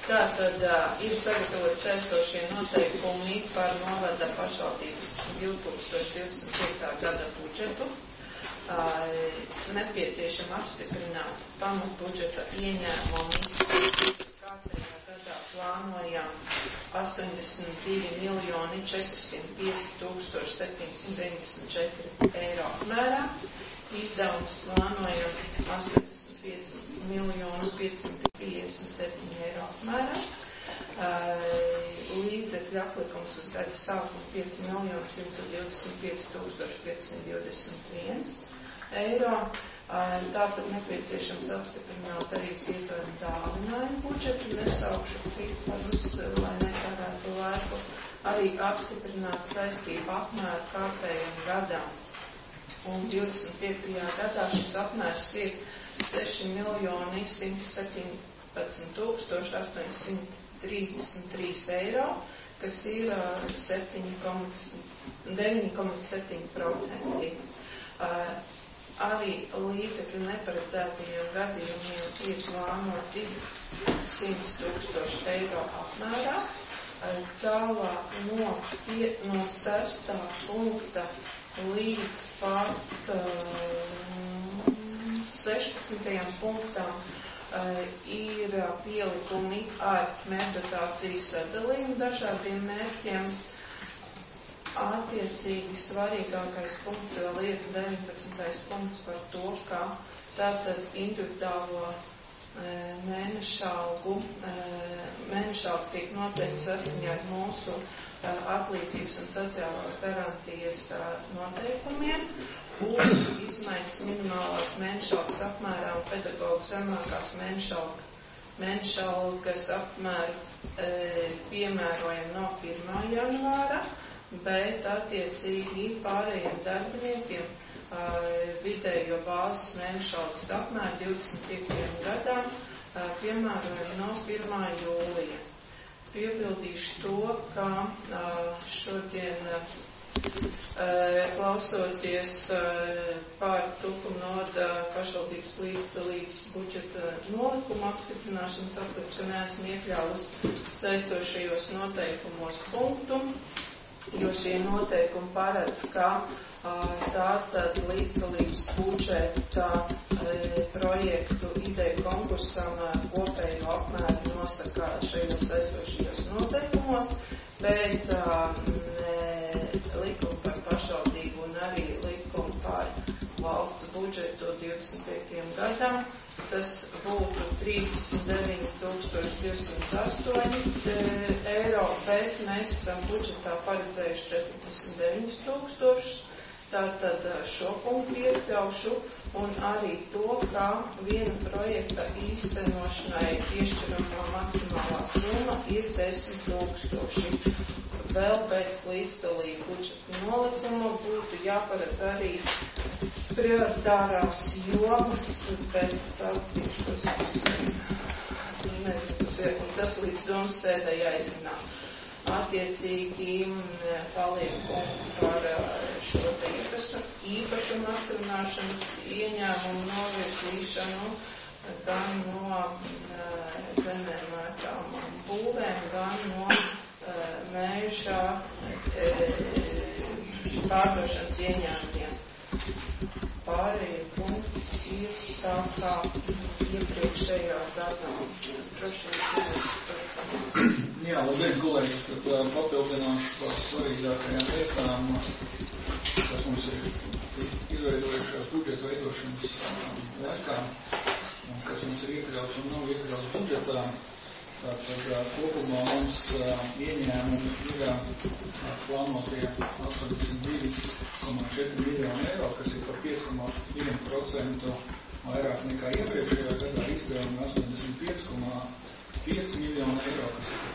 Tātad ir sagatavot saistošie noteikumi par novada pašvaldības 2025. gada budžetu. Nepieciešama apstiprināt pamatbudžeta ieņēmumu. Kārtējā gadā plānojam 82.405.794 eiro apmērā. Izdevums plānojam 85.557 eiro apmērā. Līdzekļu aplikums uz gada sākumu 5.125.521 eiro. Tāpat nepieciešams apstiprināt arī ziedojumu dāvinājumu budžetu, nesaukšu ciparus, lai netērētu laiku. Arī apstiprināt saistību apmēru kārtējiem gadam. Un 25. gadā šis apmērs ir 6.017.833 eiro, kas ir 9,7%. Arī līdzekļu neparedzētajiem gadījumiem ir plānoti 100,000 eiro apmērā. Tālāk no 6. punkta līdz pat 16. punktam ir pielikumi ar mērķdotācijas sadalījumu dažādiem mērķiem. Attiecīgi svarīgākais punkts vēl ir 19. punkts par to, ka tātad individuālo mēnešalgu tiek noteikti saskaņā ar mūsu atlīdzības un sociālās garantijas noteikumiem un izmaiņas minimālās mēnešalgas apmērā un pedagogu zemākās mēnešalgas apmēru piemērojam no 1. janvāra, bet attiecīgi pārējiem darbiniekiem vidējo bāzes mēnešalgas apmēru 25 gadām piemērojam no 1. jūlija. Piebildīšu to, ka šodien klausoties par Tukumnoda pašvaldības līdzdalības budžeta nolikuma apstiprināšanas aplikšanu, neesmu iekļāvusi saistošajos noteikumos punktu, jo šie noteikumi paredz, ka tātad līdzdalības budžeta projektu ideju konkursam kopējo apmēru nosaka šajos saistošajos noteikumos, pēc likuma par pašvaldību un arī likuma par valsts budžetu 25. gadam. Tas būtu 39.208 eiro, bet mēs esam budžetā paredzējuši 49.000. Tātad šo punktu iekļaušu un arī to, ka viena projekta īstenošanai piešķiramā maksimālā summa ir 10,000. Vēl pēc līdzdalību budžeta nolikuma būtu jāparedz arī prioritārās jomas, bet tas līdz domas sēdē jāizrunā. Attiecīgi paliek punkts par šo te īpašumu atsevināšanu, ieņēmumu novirzīšanu gan no zemēm ēkām un būvēm, gan no mēža pārdošanas ieņēmumiem. Pārējie punkti ir tā kā iepriekšējā gadā. Jā, labdien, kolēģi, tad papildināšu par svarīgākajām lietām, kas mums ir izveidojušās budžeta veidošanas laikā, un kas mums ir iekļauts un nav iekļauts budžetā. Tātad kopumā mums ieņēmumi ir plānotie 82,4 miljoni eiro, kas ir par 5,1% vairāk nekā iepriekšējā gadā, izdevumi 85,5 miljoni eiro, kas ir par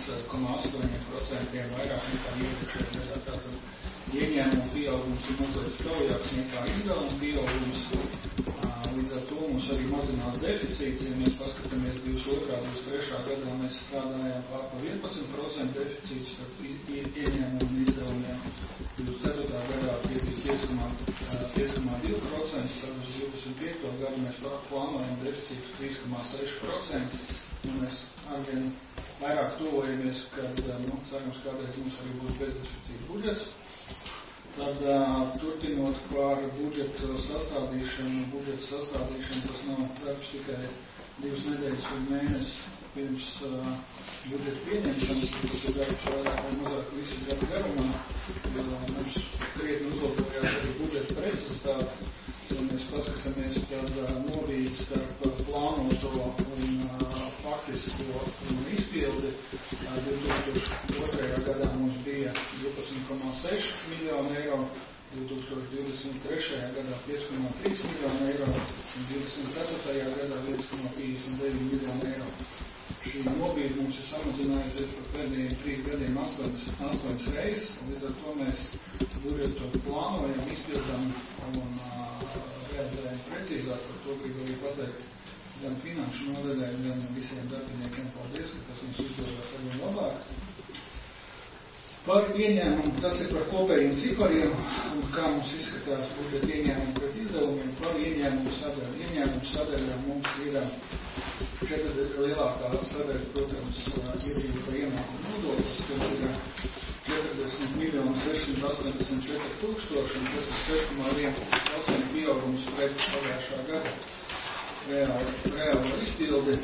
3,8% vairāk nekā iepriekšējā gadā. Tātad ieņēmumu pieaugums ir mazliet straujāks nekā izdevumu pieaugums. Līdz ar to mums arī mazinās deficīts. Ja mēs paskatāmies 22. 23. gadā, mēs strādājām pār par 11% deficīts starp ieņēmumu un izdevumiem. 24. gadā tie bija 5,2%, tad uz 25. gadu mēs plānojam deficītu 3,6%. Un mēs arī arvien vairāk tuvojamies, kad, cerams, kādreiz mums arī būs bezdeficīta budžets. Tad, turpinot par budžeta sastādīšanu, tas nav darbs tikai 2 nedēļas un mēnesi pirms budžeta pieņemšanas, tas ir darbs vairāk vai mazāk visi gadu garumā. Mums krietni uzlabojās arī budžeta precizitāte, ja mēs paskatāmies, tad nobīdes starp plānoto un faktisko izpildi. 2002. gadā mums bija 12,6 miljonu eiro, 2023. gadā 5,3 miljonu eiro un 2024. gadā 1,59 miljonu eiro. Šī nobīde mums ir samazinājusies par pēdējiem 3 gadiem 8 reizes, līdz ar to mēs budžetu plānojam, izpildām un realizējam precīzāk. Par to gribu arī pateikt gan finanšu nodaļai, gan visiem darbiniekiem paldies, ka tas mums izdodas arvien labāk. Par ieņēmumu, tas ir par kopējiem cipariem, un kā mums izskatās budžeta ieņēmumu pret izdevumiem, par ieņēmumu sadaļu. Ieņēmumu sadaļā mums ir 4 lielākā sadaļa, protams, iedzīvotāju ienākumu nodoklis, kas ir 40,684,000, un tas ir 6,1% pieaugums pret pagājušā gada reālo izpildi.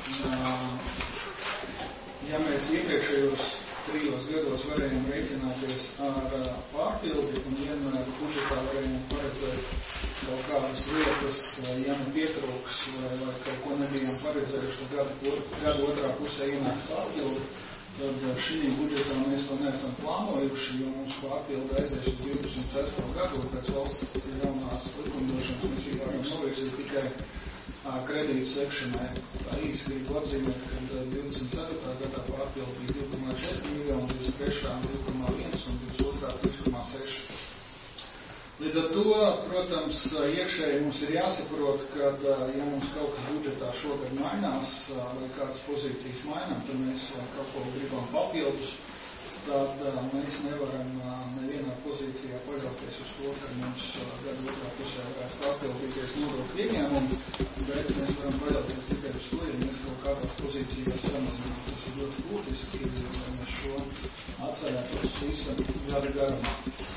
Ja mēs iepriekšējos 3 gados varējām rēķināties ar pārpildi un vienmēr budžetā varējām paredzēt kaut kādas lietas, ja ne pietrūks vai kaut ko nebijām paredzējuši, tad gada otrā pusē ienāks pārpildi, tad šī budžetā mēs to neesam plānojuši, jo mums pārpildi aizies uz 26. gadu, pēc valsts jaunās likumdošanas mēs varam novirzīt tikai kredītu sekšanai. Tā īsi gribu atzīmēt, ka 24. gadā pārpildi bija 2,4 miljoni, 23. 2,1 un 22. 3,6. Līdz ar to, protams, iekšēji mums ir jāsaprot, ka, ja mums kaut kas budžetā šogad mainās vai kādas pozīcijas mainām, tad mēs kaut ko gribam papildus, tad mēs nevaram nevienā pozīcijā paļauties uz to, ka mums gada otrā pusē varēs papildīties nodokļu ieņēmumu, bet mēs varam paļauties tikai uz to, ja mēs kaut kādās pozīcijās samazinām. Tas ir ļoti būtiski, lai mēs šo atcerētos visam gada garumā.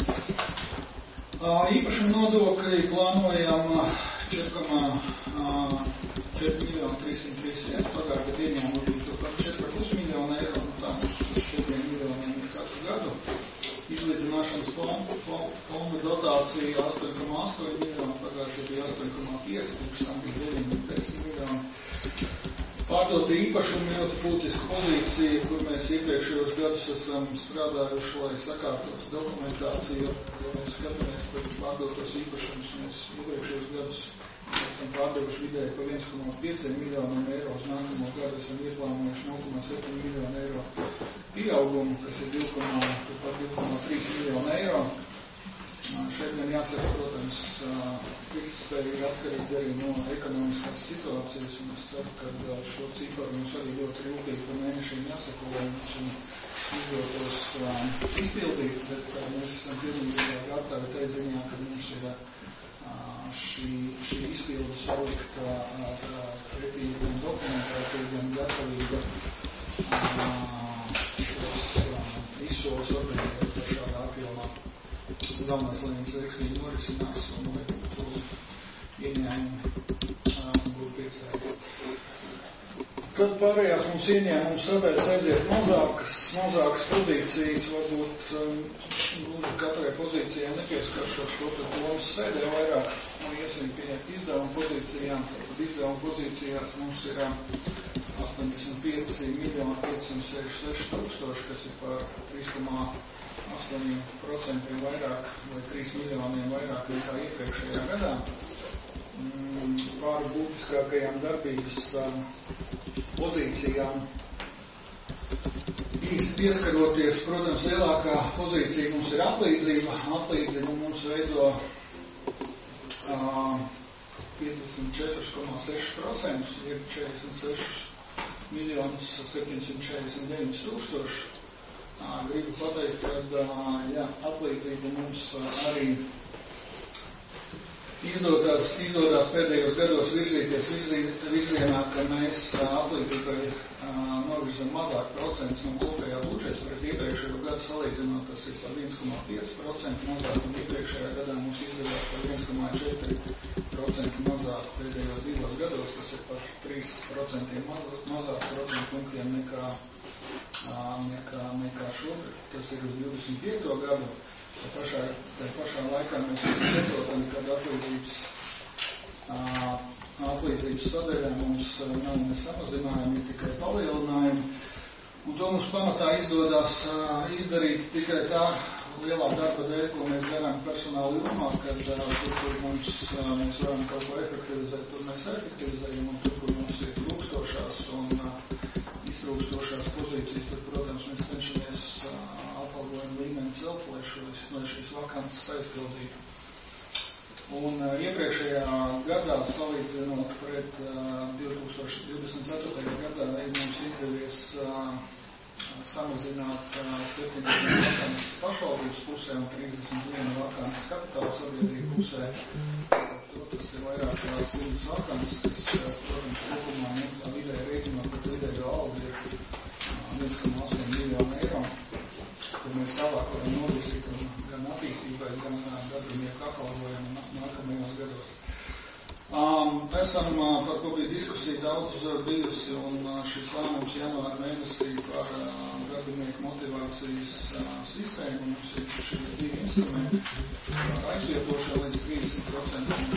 Īpašuma nodokļi plānojam 4,4,331. Pagājušajā ieņēmumu bija turpat 4,5 miljonu eiro, un tā mums 4 miljoniem ir katru gadu. Izlīdzināšanas fonda dotācija 8,8 miljonu, pagājušajā bija 8,5, pirms tam bija 9,10 miljonu. Pārdot īpašumu ļoti būtiska pozīcija, kur mēs iepriekšējos gadus esam strādājuši, lai sakārtotu dokumentāciju. Ja mēs skatāmies par pārdotos īpašumus, mēs iepriekšējos gadus esam pārdevuši vidēji pa 1,5 miljoniem eiro, uz nākamo gadu esam ieplānojuši 0,7 miljonu eiro pieaugumu, kas ir 2,3 miljonu eiro. Šeit man jāsaka, protams, pirktspēja ir atkarīga arī no ekonomiskās situācijas, un es ceru, ka šo ciparu mums arī ļoti rūpīgi pa mēnešiem jāsako, lai mums izdotos izpildīt, bet mēs esam pilnībā gatavi tai ziņā, ka mums ir šī izpildu salikta pretī gan dokumentācija, gan gatavība šos izsoles organizēt šādā apjomā. Galvenais, lai jums veiksmīgi norisinās un lai būtu ieņēmumi būtu priecēji. Tad pārējās mums ieņēmums sadaļas aiziet mazākas pozīcijas, varbūt katrai pozīcijai nepieskaršos to, ka lomas sēdē vairāk iesim pieņemt izdevumu pozīcijām. Tad izdevumu pozīcijās mums ir 85,566,000, kas ir par 3,8% vairāk vai 3 miljoniem vairāk nekā iepriekšējā gadā. Pāri būtiskākajām darbības pozīcijām īsti pieskaroties, protams, lielākā pozīcija mums ir atlīdzība. Atlīdzība mums veido 54,6%, ir 46,749,000. Gribu pateikt, ka atlīdzība mums arī izdodas pēdējos gados virzīties virzienā, ka mēs atlīdzībai novirzām zem mazāk procents no kopējā budžeta, pret iepriekšējo gadu salīdzinot, tas ir par 1,5% mazāk, un iepriekšējā gadā mums izdevās par 1,4% mazāk pēdējos 2 gados, tas ir par 3% mazāk procentu punktiem nekā šogad. Tas ir uz 25. gadu. Tā pašā laikā mēs saprotam, ka atlīdzības sadaļā mums nav ne samazinājumi, tikai palielinājumi. Un to mums pamatā izdodas izdarīt tikai tā lielā darba dēļ, ko mēs darām personāla jomā, kad tur mēs varam kaut ko efektivizēt, tur mēs efektivizējam, un tur, kur mums ir trūkstošās un iztrūkstošās pozīcijas, tad, protams, mēs cenšamies atalgojumu līmeni celt, lai šīs vakances aizpildītu. Un iepriekšējā gadā, salīdzinot pret 2024. gadā, mums izdevies samazināt 70 vakances pašvaldības pusē un 31 vakances kapitāla sabiedrību pusē. Tas ir vairāk kā 100 vakances, kas, protams, kopumā mums vidēji rēķinot, bet vidējo algu ir 1,8 miljonu eiro, kur mēs tālāk varam novirzīt gan attīstībai, gan darbinieku atalgojumu nākamajos gados. Esam, par ko bija diskusija daudz bijusi, un šis lēmums janvāra mēnesī par darbinieku motivācijas sistēmu. Mums ir šie 2 instrumenti, aizvietošana līdz 30% un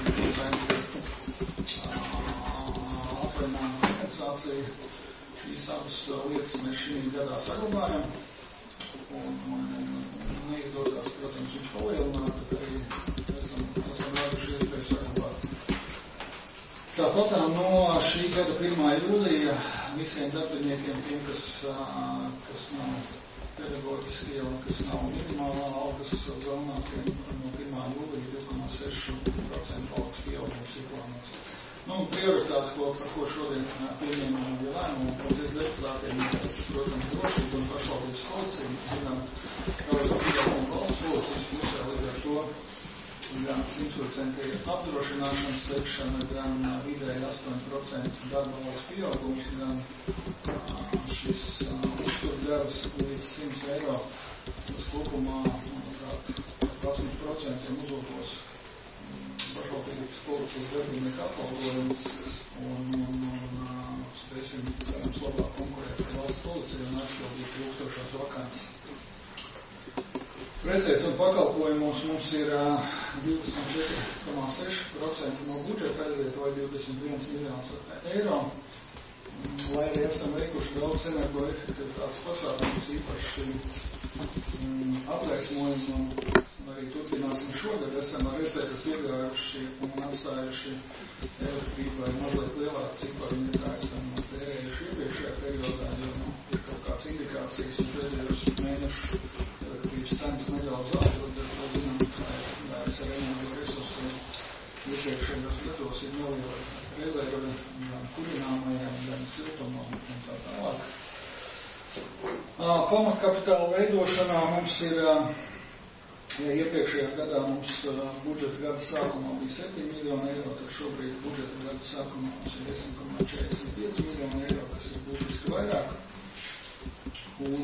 30% apvainājuma kompensācija. Šīs abas lietas mēs šī gadā saglabājam. Un neizdodās, protams, viņš palielināt, bet arī esam raduši iespēju saglabāt. Tāpat no šī gada 1. jūlija visiem darbiniekiem, tiem, kas nav pedagoģiskie un kas nav minimālā algas zonā, no 1. jūlija 2,6% algas pieaugums ir plānots. Prioritāte, par ko šodien pieņēmām lēmumu, paldies deputātiem, protams, drošība un pašvaldības policija. Zinām, daudz pieaugumu valsts policijas pusē, līdz ar to gan 100% apdrošināšanas sekšana, gan vidēji 8% darba algas pieaugums, gan šis uzturdevs līdz 100 eiro. Tas kopumā, manuprāt, 10% uzlabos pašvaldības policijas darbinieku atalgojumu un spēsim, cerams, labāk konkurēt ar valsts policiju un aizpildīt trūkstošās vakances. Precēs un pakalpojumos mums ir 24,6% no budžeta aiziet vai 21 miljonus eiro. Lai arī esam veikuši daudz energoefektivitātes pasākumus, īpaši apgaismojumu, arī turpināsim šogad, esam ar rezervi piegājuši un atstājuši elektrībai mazliet lielāku ciparu nekā esam tērējuši iepriekšējā periodā, jo ir kaut kāds indikācijas un pēdējos mēnešu elektrības cenas nedaudz augst, tad zinām, ka ar energoresursiem iepriekšējos gados ir neliela rezerve gan kurināmajām, gan siltumam un tā tālāk. Pamatkapitāla veidošanā mums ir iepriekšējā gadā mums budžeta gada sākumā bija 7 miljoni eiro, tad šobrīd budžeta gada sākumā mums ir 10,45 miljoni eiro, kas ir būtiski vairāk. Un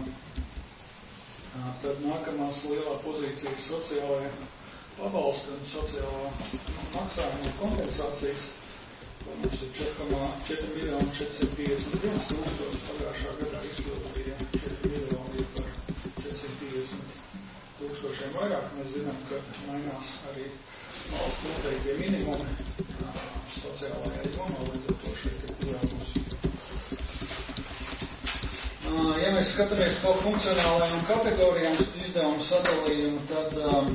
tad nākamās lielā pozīcija ir sociālajā pabalsta un sociālā maksājuma un kompensācijas. Mums ir 4 miljoni 451 tūkstoši, pagājušā gadā izpildu bija 4 miljoni par 450 tūkstošiem vairāk. Mēs zinām, ka mainās arī valsts noteiktie minimumi sociālajā jomā, līdz ar to šeit ir pieaugums. Ja mēs skatāmies pa funkcionālajām kategorijām izdevumu sadalījumu, tad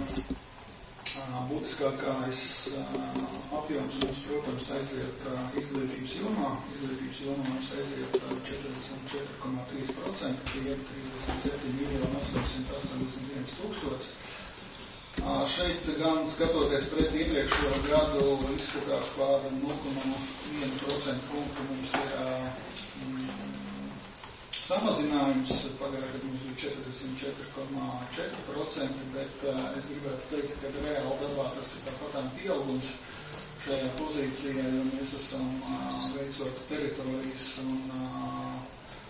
būtiskākais apjoms mums, protams, aiziet izglītības jomā. Izglītības jomā mums aiziet 44,3%, tie ir 37 miljoni 881 tūkstoši. Šeit gan skatoties pret iepriekšējo gadu izskatās pār 0,1% punktu mums ir samazinājums. Pagājušajā gadā mums bija 44,4%, bet es gribētu teikt, ka reāli darbā tas ir tāpatām pieaugums šajā pozīcijā, jo mēs esam veicot teritorijas un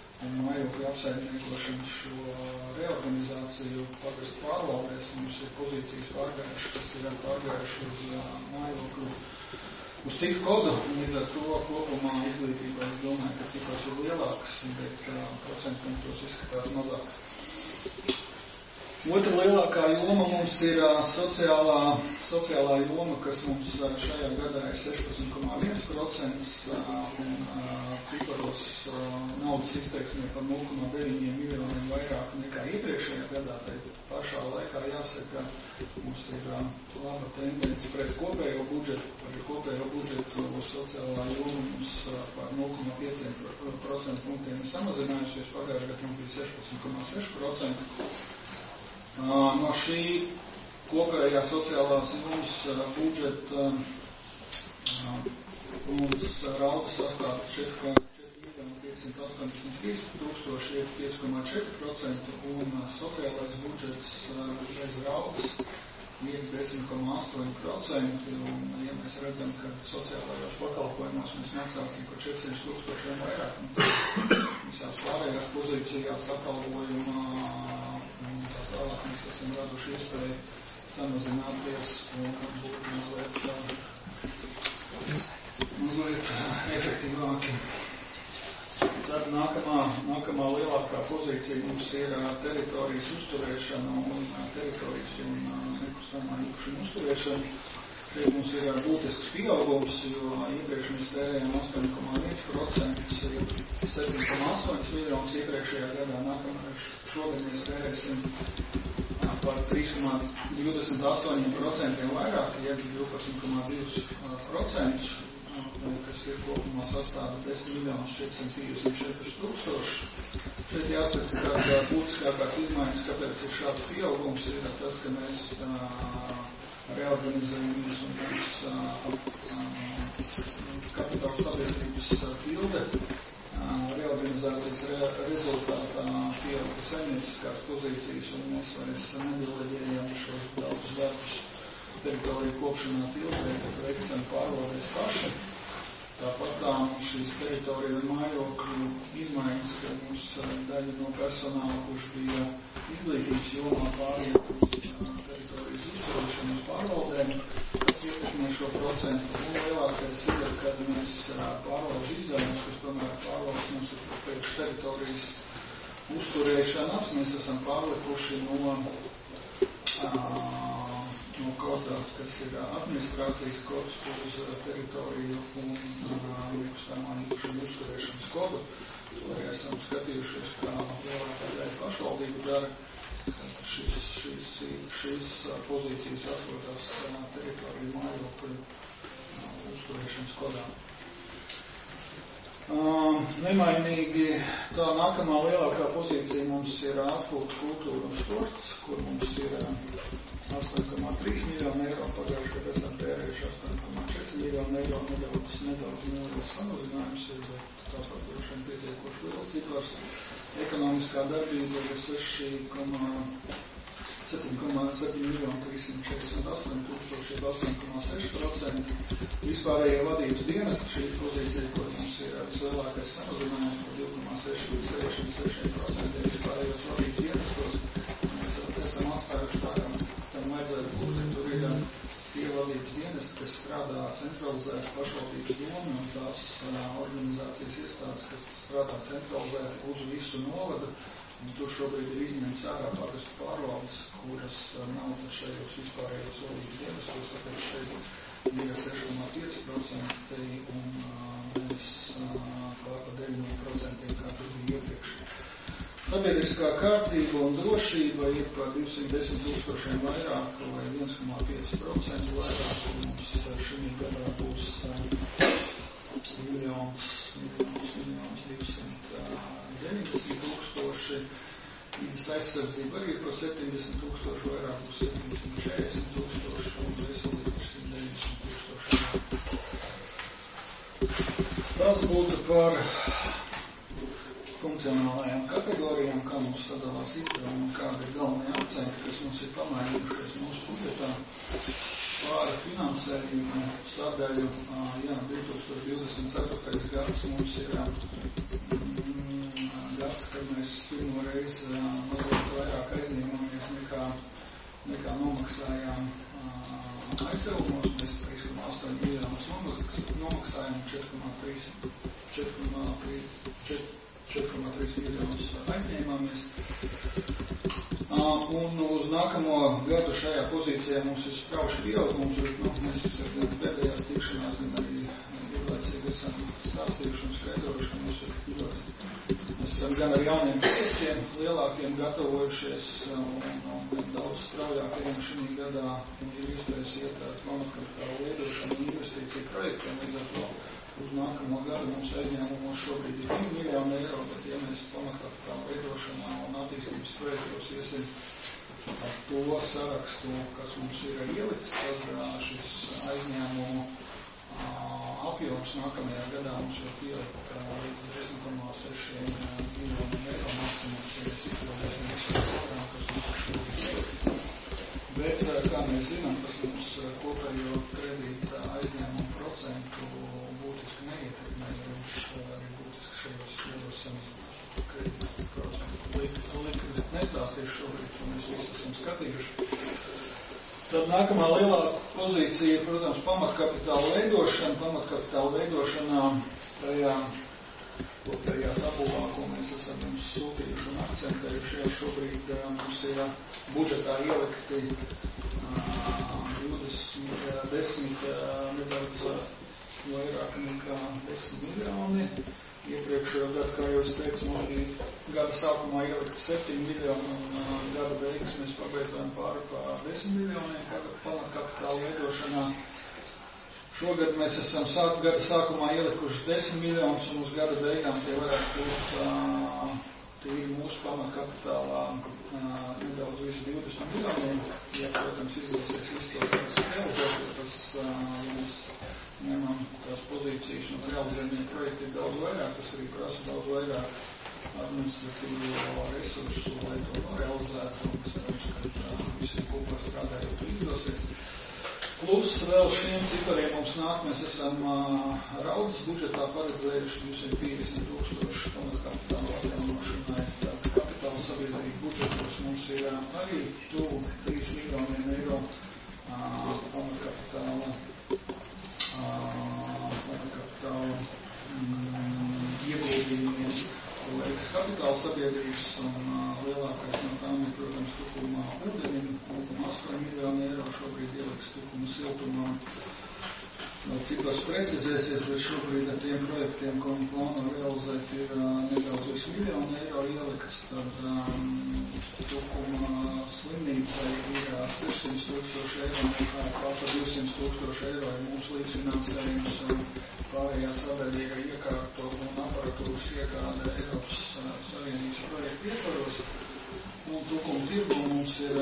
apsaimniekošanas šo reorganizāciju pagastu pārvaldēs. Mums ir pozīcijas pārgājuši, kas ir pārgājuši uz mājokļu, uz citu kodu, un līdz ar to kopumā izglītībā es domāju, ka cipars ir lielāks, bet procentpunktos izskatās mazāks. Otra lielākā joma mums ir sociālā joma, kas mums šajā gadā ir 16,1%, un ciparos naudas izteiksmē par 0,9 miljoniem vairāk nekā iepriekšējā gadā. Tad pašā laikā jāsaka, mums ir laba tendence pret kopējo budžetu. Par kopējo budžetu sociālā joma mums par 0,5% punktiem ir samazinājusies. Pagājušajā gadā mums bija 16,6%. No šī kopējā sociālās jomas budžeta mums rauga sastāv 4,583 tūkstoši, ir 5,4%, un sociālais budžets bez raugas ir 10,8%, un ja mēs redzam, ka sociālajos pakalpojumos mēs maksāsim par 400 tūkstošiem vairāk, un visās pārējās pozīcijās atalgojumā un tā tālāk mēs esam raduši iespēju samazināties un būt mazliet efektīvāki. Tad nākamā lielākā pozīcija mums ir teritorijas uzturēšana un teritorijas un nekustamā īpašuma uzturēšana. Šeit mums ir būtisks pieaugums, jo iepriekš mēs tērējām 8,1%, 7,8 miljonus iepriekšējā gadā. Šogad mēs tērēsim par 3,28% vairāk, jeb 12,2%, kas ir kopumā sastāda 10,454 tūkstoši. Šeit jāsaka, ka būtiskākās izmaiņas, kāpēc ir šāds pieaugums, ir tas, ka mēs reorganizējamies un mums kapitāla sabiedrības tilde reorganizācijas rezultātā pieauga saimnieciskās pozīcijas, un mēs vairs nedeleģējam šos daudzus darbus teritoriju kopšanā tildē, tad veicam pārvaldēs paši. Tāpat šīs teritoriju mājokļu izmaiņas, ka mums daļa no personāla, kurš bija izglītības jomā pāriet uz teritorijas uzturēšanu uz pārvaldēm, tas ietekmē šo procentu. Un lielākais ir, kad mēs pārvaldes izdevumus, kas tomēr pārvaldes mums ir pēc teritorijas uzturēšanas, mēs esam pārlikuši no koda, kas ir administrācijas kods uz teritoriju un nekustamā īpašuma uzturēšanas kodu. To arī esam skatījušies, kā lielākā daļa pašvaldību dara. Šīs pozīcijas atrodas teritoriju mājokļu uzturēšanas kodā. Nemainīgi tā nākamā lielākā pozīcija mums ir atpūta kultūra un sports, kur mums ir 8,3 miljonu eiro, pagājušajā gadā esam tērējuši 8,4 miljonu eiro, nedaudz neliels samazinājums ir, bet tāpat droši vien pietiekoši liels cipars. Ekonomiskā darbība ir 7,7 miljonu 348 tūkstoši, 8,6%. Vispārējie vadības dienas, šī pozīcija, kur mums ir vislielākais samazinājums par 2,6 līdz 6%. Vispārējos vadības dienestos mēs esam atstājuši tā, ka tam vajadzētu būt, ka tur ir tie vadības dienesti, kas strādā centralizēti pašvaldības domu un tās organizācijas iestādes, kas strādā centralizēti uz visu novadu. Un tur šobrīd ir izņemts ārā pagastu pārvaldes, kuras nav šajos vispārējos vadības dienestos, tāpēc šeit ir 6,5% un nevis pār 9%, kā tur bija iepriekš. Sabiedriskā kārtība un drošība ir par 210 tūkstošiem vairāk vai 1,5% vairāk, un mums šī gadā būs 1,290 tūkstoši. Vidas aizsardzība arī par 70 tūkstoši vairāk, būs 740 tūkstoši un veselība par 190 tūkstoši. Tas būtu par funkcionālajām kategorijām, kā mums sadalās izdevumi un kāda ir galvenie akcenti, kas mums ir pamainījušies mūsu budžetā. Pāri finansējumu sadaļu, 2024. gads mums ir gads, kad mēs 4,3 miljonus aizņēmāmies. Un uz nākamo gadu šajā pozīcijā mums ir strauši pieaugums, mēs gan pēdējās tikšanās, gan arī ilglaicīgi esam stāstījuši un skaidrojuši, ka mēs esam gan ar jauniem projektiem lielākiem gatavojušies un daudz straujākiem šī gadā ir iespējas iet ar pamatkapitāla veidošanu un investīciju projektiem, līdz ar to uz nākamo gadu mums aizņēmumos šobrīd ir 2 miljoni eiro, bet ja mēs pamatkapitāla veidošanā un attīstības projektos iesim ar to sarakstu, kas mums ir ielikts, tad šis aizņēmumu apjoms nākamajā gadā mums jau pieaugt līdz 10,6 miljoniem eiro maksimums, ja mēs izpildēsim visu programmu, kas mums ir šobrīd ielikts. Bet, kā mēs zinām, tas mums kopējo kredīta aizņēmumu procentu būtiski neietekmē, jo viņš arī būtiski šajos gados samazinās kredītu procentu likmi. Nestāstīšu šobrīd, ko mēs visi esam skatījuši. Tad nākamā lielā pozīcija ir, protams, pamatkapitāla veidošana. Pamatkapitāla veidošanā tajā kopējā tabulā, ko mēs esam jums sūtījuši un akcentējuši, jau šobrīd mums ir budžetā ielikti 10 nedaudz vairāk nekā 10 miljoni. Iepriekšējo gadu, kā jau es teicu, mums bija gada sākumā ielikti 7 miljoni un gada beigas mēs pabeidzām pāri pār 10 miljoniem pamatkapitāla veidošanā. Šogad mēs esam gada sākumā ielikuši 10 miljonus un uz gada beigām tie varētu būt tīri mūsu pamatkapitālā nedaudz visu 20 miljoniem. Ja, protams, izdosies visu tos realizēt, tas, ja mēs ņemam tās pozīcijas un realizējumie projekti ir daudz vairāk, tas arī prasa daudz vairāk administratīvo resursu, lai to realizētu, un cerams, ka visi kopā strādājot izdosies. Plus vēl šiem cipariem mums nāk, mēs esam Raudas budžetā paredzējuši 250,000 pamatkapitāla atjaunošanai. Kapitāla sabiedrību budžetos mums ir arī tuvu 3 miljoniem eiro pamatkapitāla ieguldījumiem, ko veiks kapitāla sabiedrības, un lielākais no tām ir, protams, Tukuma ūdenim, 8 miljoni eiro šobrīd ieliks Tukuma siltumam. Cipars precizēsies, bet šobrīd ar tiem projektiem, ko viņi plāno realizēt, ir nedaudz virs miljonu eiro ielikts, tad Tukuma slimnīcai ir 600,000 eiro, nekā pār 200,000 eiro ir mūsu līdzfinansējums, un pārējā sadaļa ir iekārto un aparatūras iegāde Eiropas Savienības projektu ietvaros. Un Tukuma tirgu mums ir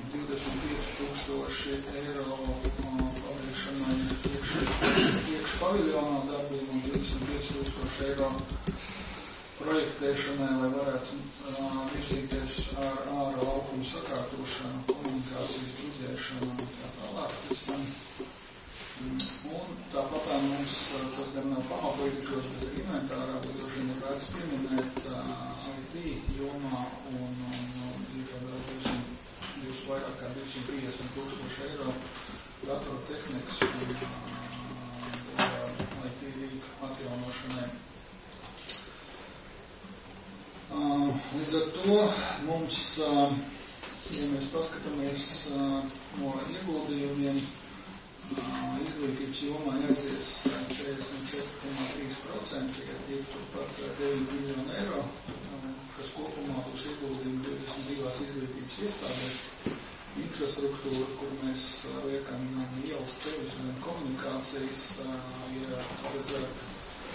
25,000 eiro pabeigšanai iekšpaviljonā darbību un 25,000 eiro projektēšanai, lai varētu virzīties ar ārā laukumu sakārtošanu, komunikācijas druzēšanu un tā tālāk. Un tāpat mums, tas gan nav pamatpolitikos, bet ir inventārā, bet droši vien ir vērts pieminēt IT jomā un ir vēl vairāk kā 250,000 eiro datortehnikas un IT rīku atjaunošanai. Līdz ar to mums, ja mēs paskatāmies no ieguldījumiem, izglītības jomā aizies 44,3%, ja ir turpat 9 miljonu eiro, kas kopumā būs ieguldījumi 22 izglītības iestādēs, infrastruktūra, kur mēs liekam ielas ceļus un komunikācijas, ir paredzēta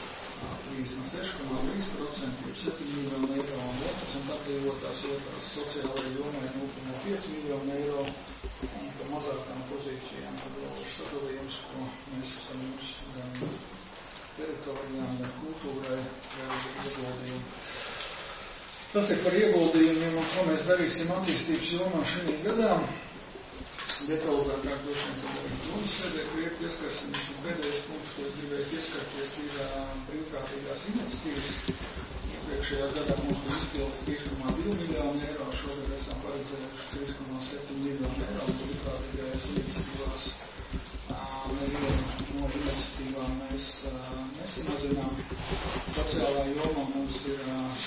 36,3%, 7 miljonu eiro un 11 atdzīvotās vietās, sociālajai jomai 0,5 miljonu eiro un pa mazākām pozīcijām, tad vēl ir sadalījums, ko mēs esam jums gan teritorijām, gan kultūrai ieguldījumi. Tas ir par ieguldījumiem un ko mēs darīsim attīstības jomā šī gadā. Detalizētāk droši vien tad arī Dūnas sēdē, kur pieskarsimies, un pēdējais punkts, ko es gribēju pieskarties, ir brīvprātīgās iniciatīvas. Iepriekšējā gadā mums bija izpildi 5,2 miljonu eiro, šogad esam paredzējuši 3,7 miljonu eiro, un brīvprātīgajās iniciatīvās nevienu no iniciatīvām iniciatīvām mēs nesamazinām. Sociālā jomā mums ir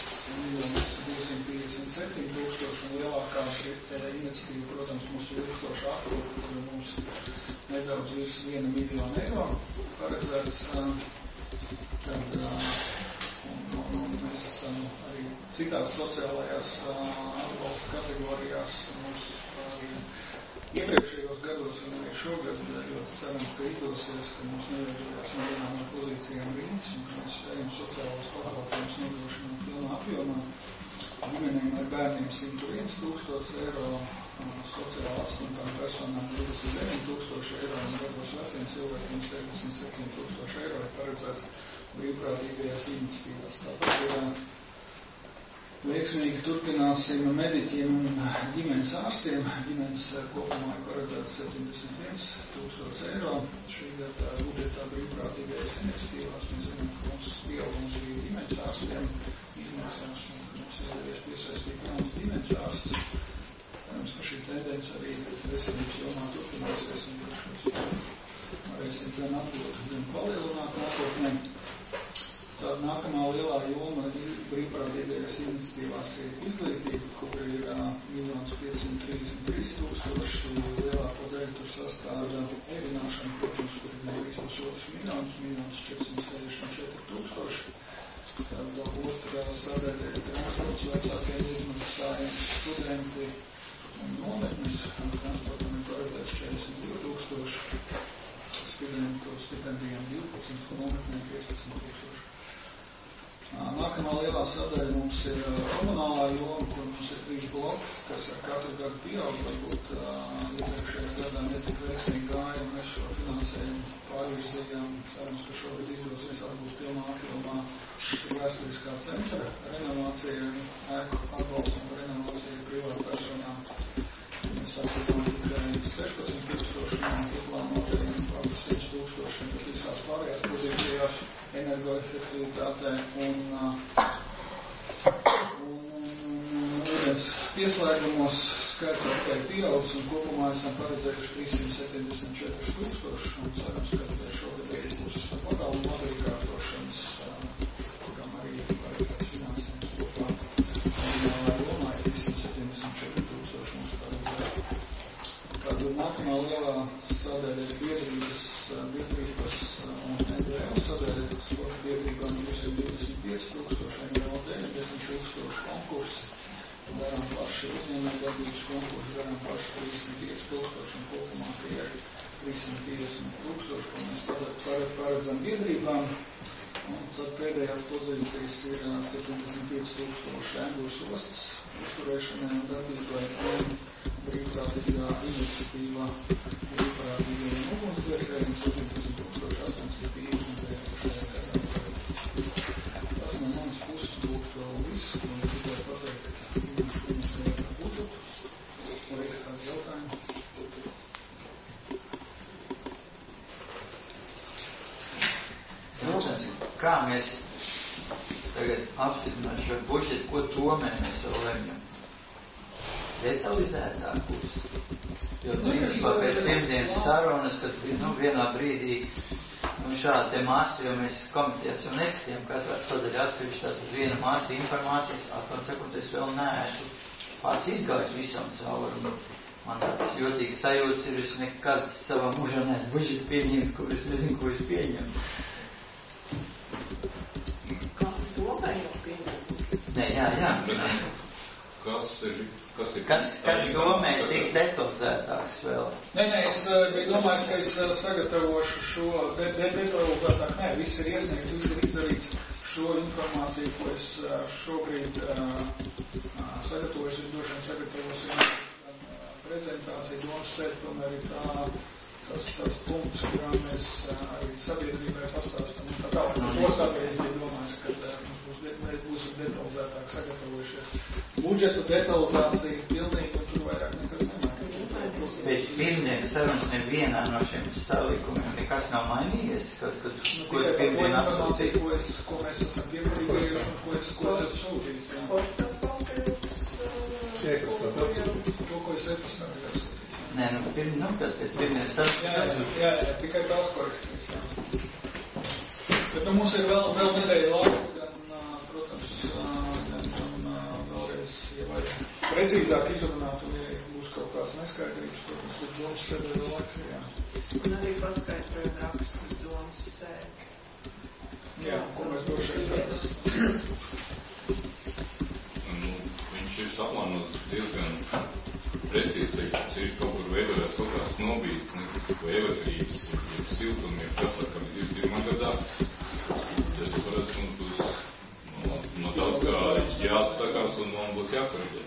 1.257.000 un lielākā iniciatīva, protams, mums ir ilgstoša aprūpe, kur mums nedaudz virs 1 miljonu eiro paredzēts. Tad, un mēs esam arī citās sociālajās atbalsta kategorijās. Mums arī iepriekšējos gados un arī šogad ļoti ceram, ka izdosies, ka mums neveidojās no vienām no pozīcijām rīns un ka mēs spējam sociālos pakalpojumus nodrošināt pilnā apjomā. Ģimenēm ar bērniem 101.000 eiro, sociāli atstumtām personām 29.000 eiro un gados veciem cilvēkiem 67.000 eiro ir paredzēts brīvprātīgajās iniciatīvās. Tāpat ir veiksmīgi turpināsim mediķiem un ģimenes ārstiem. Ģimenes kopumā ir paredzēts 71.000 eiro. Šī gada budžetā brīvprātīgajās iniciatīvās mēs zinām, ka mums pieaugums ir ģimenes ārstiem izmaksās un ka mums ir piesaistīt jaunas ģimenes ārstus. Cerams, ka šī tendence arī veselības jomā turpināsies un ka šos varēsim gan atbūt, gan palielināt nākotnē. Tāda nākamā lielā joma brīvprātīgajās iniciatīvās ir izglītība, kur ir 1.533.000, lielāko daļu tur sastāda ēdināšana, protams, kur ir 1.464.000. Tad otrā sadaļa ir transports vecākiem izmaksājiem, studenti un nometnes. Transportam ir paredzēts 42.000, studentu stipendijām 12, nometnēm 15.000. Nākamā lielā sadaļa mums ir komunālā joma, kur mums ir 3 bloki, kas ar katru gadu pieaug, varbūt iepriekšējā gadā netika veiksmīgi gāja, un mēs šo finansējumu pārvirzījām. Cerams, ka šogad izdosies atbūt pilnā apjomā vēsturiskā centra renovācija, ēku atbalsts un renovācija privātpersonām. Mēs atbalstām tikai 16.000 no ieplānotajiem 100.000, bet visās pārējās pozīcijās energoefektivitātē un ūdens pieslēgumos skaits atkal pieaugs un kopumā esam paredzējuši 374.000 un cerams, ka šogad arī būs pagalmu atkārtošanas, kuram arī paredzēts finansējums kopā. Komunālā jomā ir 374.000 mums paredzēts. Tad nākamā lielā sadaļa ir biedrības un NVO sadaļa. Sporta biedrībām 225.000, NVO 90.000 konkursi. Darām paši uzņēmējdarbības konkursi, darām paši 35.000 un kopumā tie ir 350.000, ko mēs paredzam biedrībām. Un tad pēdējās pozīcijas ir 75.000 Englas ostas uzturēšanai un darbībai un brīvprātīgā iniciatīva brīvprātīgajiem ugunsdzēsējiem 17.850 eiro šajā gadā. Tas no manas puses būtu viss, ko es gribēju pateikt finanšu ministrijai par budžetu. Vai ir kādi jautājumi? Kā mēs tagad apstiprināt šo budžetu, ko tomēr mēs vēl lemjam? Detalizētāk būs. Jo principā pēc pirmdienas sarunas, kad vienā brīdī šāda te masa, jo mēs komitejās jau neskatījām katrā sadaļa atsevišķi, tātad viena masa informācijas, atklāt sakot, es vēl neesmu pats izgājis visam cauri. Man tāds jocīgs sajūtas ir, es nekad savā mūžā neesmu budžetu pieņems, kur es nezinu, ko es pieņemu. Domāju, jau pieņemt. Nē, jā. Kas domē tiks detalizētāks vēl? Nē, es biju domājis, ka es sagatavošu šo detalizētāk. Nē, viss ir iesniegts, viss ir izdarīts. Šo informāciju, ko es šobrīd sagatavoju, es droši vien sagatavosim prezentāciju, domas sēd, tomēr ir tas punkts, kurā mēs arī sabiedrībai pastāstam. Tā tālāk, to sabiedrībai bija domājis, ka mēs būsim detalizētāk sagatavojušies. Budžetu detalizācija ir pilnīgi, un tur vairāk nekas nemainījies. Pēc pirmdienas sarunas nevienā no šiem salikumiem nekas nav mainījies, ko es pirmdien apsūtīju. Ko mēs esam pieprīgējuši un ko es esmu sūtījis. To, ko es epastā ir apsūtījis. Nē, kas pēc pirmdienas sarunas? Jā, tikai tās korekcijas. ka mums ir vēl nedēļa laika, gan, protams, gan vēlreiz, ja vajag precīzāk izrunāt, un ja būs kaut kāds neskaidrības, protams, tad domas sēdē vēl laiks ir, jā. Un arī paskaidroja rakstus domas sēdi. Jā, ko mēs droši vien Viņš ir saplānots diezgan precīzi, teikt, ir kaut kur veidojās kaut kāds nobīdes, nezinu, vai elektrības, vai siltumi, kas tā kā 21. gadā. Tas, protams, būs no daudz kā jāatsakās un man būs jākorģē.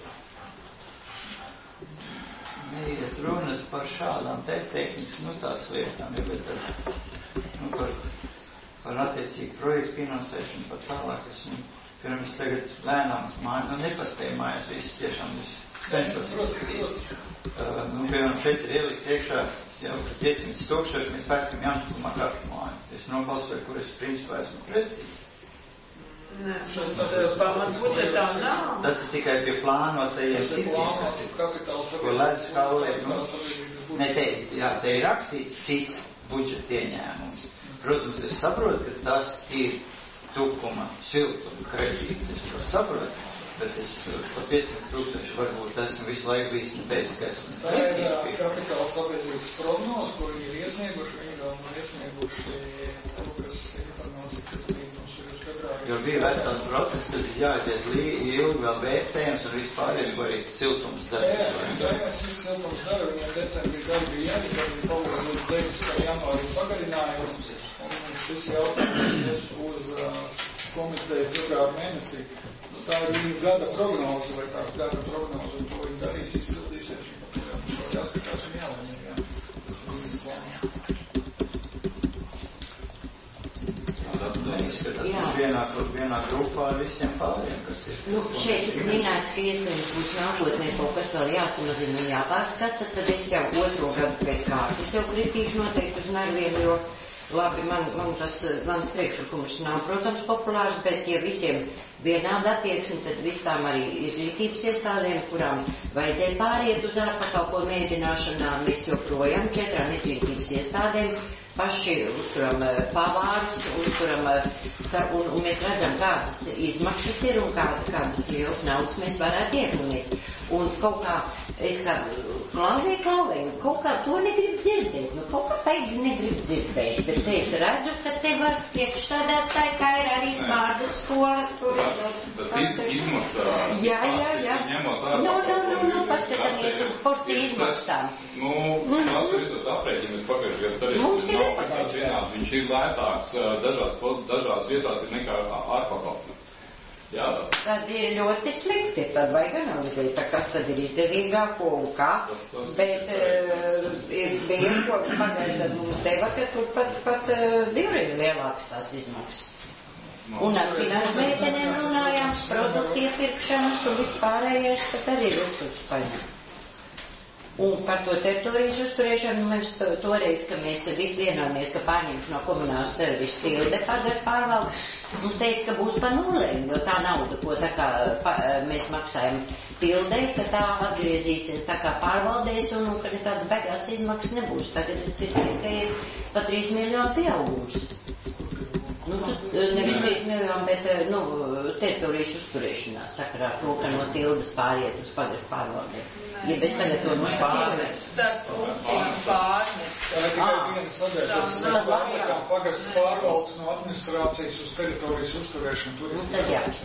Neiet runas par šādām tehniski, tās lietām, ja, bet par attiecīgu projektu finansēšanu, par tālāk, pirms tagad lēnām nepaspēju mājās, viss tiešām cenšos izskatīt. Piemēram, šeit ir ielikts iekšā jau 500,000, mēs pērkam Jantukumā katru māju. Es nobalsoju, kur es principā esmu pretī. Nē, pamat budžetā nav. Tas ir tikai pie plānotajiem citiem, kas ir, ko ledus kaulē, te ir rakstīts cits budžeta ieņēmums. Protams, es saprotu, ka tas ir tukuma, siltuma kredīts, es to saprotu, bet es par 500,000 varbūt esmu visu laiku bijis nepēc, ka esmu pretīgi. Tā ir kapitāla sabiedrības prognoze, ko viņi ir iesnieguši, viņi vēl nav iesnieguši kaut kas informācija, kas bija mums ir uz februāri. Jo bija vesels process, kad ir jāaiziet ilgi vēl vērtējums un vispārējais, ko arī siltums dara. Jā, siltums dara, viņiem decembrī gadu bija jāizsaka, viņi pagāja līdz 9. janvārī pagarinājums. Un šis jautājums uz komiteju februāru mēnesī. Tā ir viņa gada prognoze, vai kāds gada prognoze, un to viņi darīs, izpildīsies. Mums jāskatās un jālēmē, jā. Tas ir viņa plāna. Tas ir vienā grupā ar visiem pārējiem, kas ir. Šeit minēts, ka iespējams būs nākotnē kaut kas vēl jāsamazina un jāpārskata, tad es jau 2. gadu pēc kārtas jau kritīšu noteikti uz nerviem, jo labi, mans priekšlikums nav, protams, populārs, bet ja visiem vienāda attieksme, tad visām arī izglītības iestādēm, kurām vajadzēja pāriet uz ārpakalpo mēģināšanām, mēs joprojām 4 izglītības iestādēm paši uzturam pavārus, uzturam, un mēs redzam, kādas izmaksas ir un kādas lielas naudas mēs varētu ieguldīt. Un kaut kā, es kā klauvēju, kaut kā to negribu dzirdēt, kaut kā pēkļi negribu dzirdēt, bet te es redzu, ka te var priekšsādātāji, kā ir arī Smārdas skola, tur Tas izmaksā. Jā. Paskatāmies uz porciju izmaksām. Tas ir tad aprēķināt pagājušajā arī. Mums ir nepagājušajā. Viņš ir lētāks, dažās vietās ir nekā ārpakalpojumi. Jā, tad ir ļoti slikti, tad vajag analizēt, kas tad ir izdevīgāko un kā, bet ir viena, ko pagājušajā mums deva, ka tur pat 2 lielākas tās izmaksas. Un ar finanšu meitenēm runājām, produktu iepirkšanas un vispārējais, kas arī ir resursu paņem. Un par to teritorijas uzturēšanu mēs toreiz, ka mēs visi vienojāmies, ka pārņemšu no komunālas servisu tilde pārvaldes, mums teica, ka būs pa nulēm, jo tā nauda, ko tā kā mēs maksājam tildē, ka tā atgriezīsies tā kā pārvaldēs un ka nekādas beigās izmaksas nebūs. Tagad es dzirdēju, ka ir pa 3 miljonu pieaugums. Nevis 3 miljonu, bet teritorijas uzturēšanā sakarā to, ka no tildes pāriet uz pagastu pārvaldēm. Ja bez tagad to mums pārnes. Starp funkciju pārnes. Tā ir tikai viena sadaļa. Mēs pārliekām pagastu pārvaldes no administrācijas uz teritorijas uzturēšanu. Tur ir tad jā.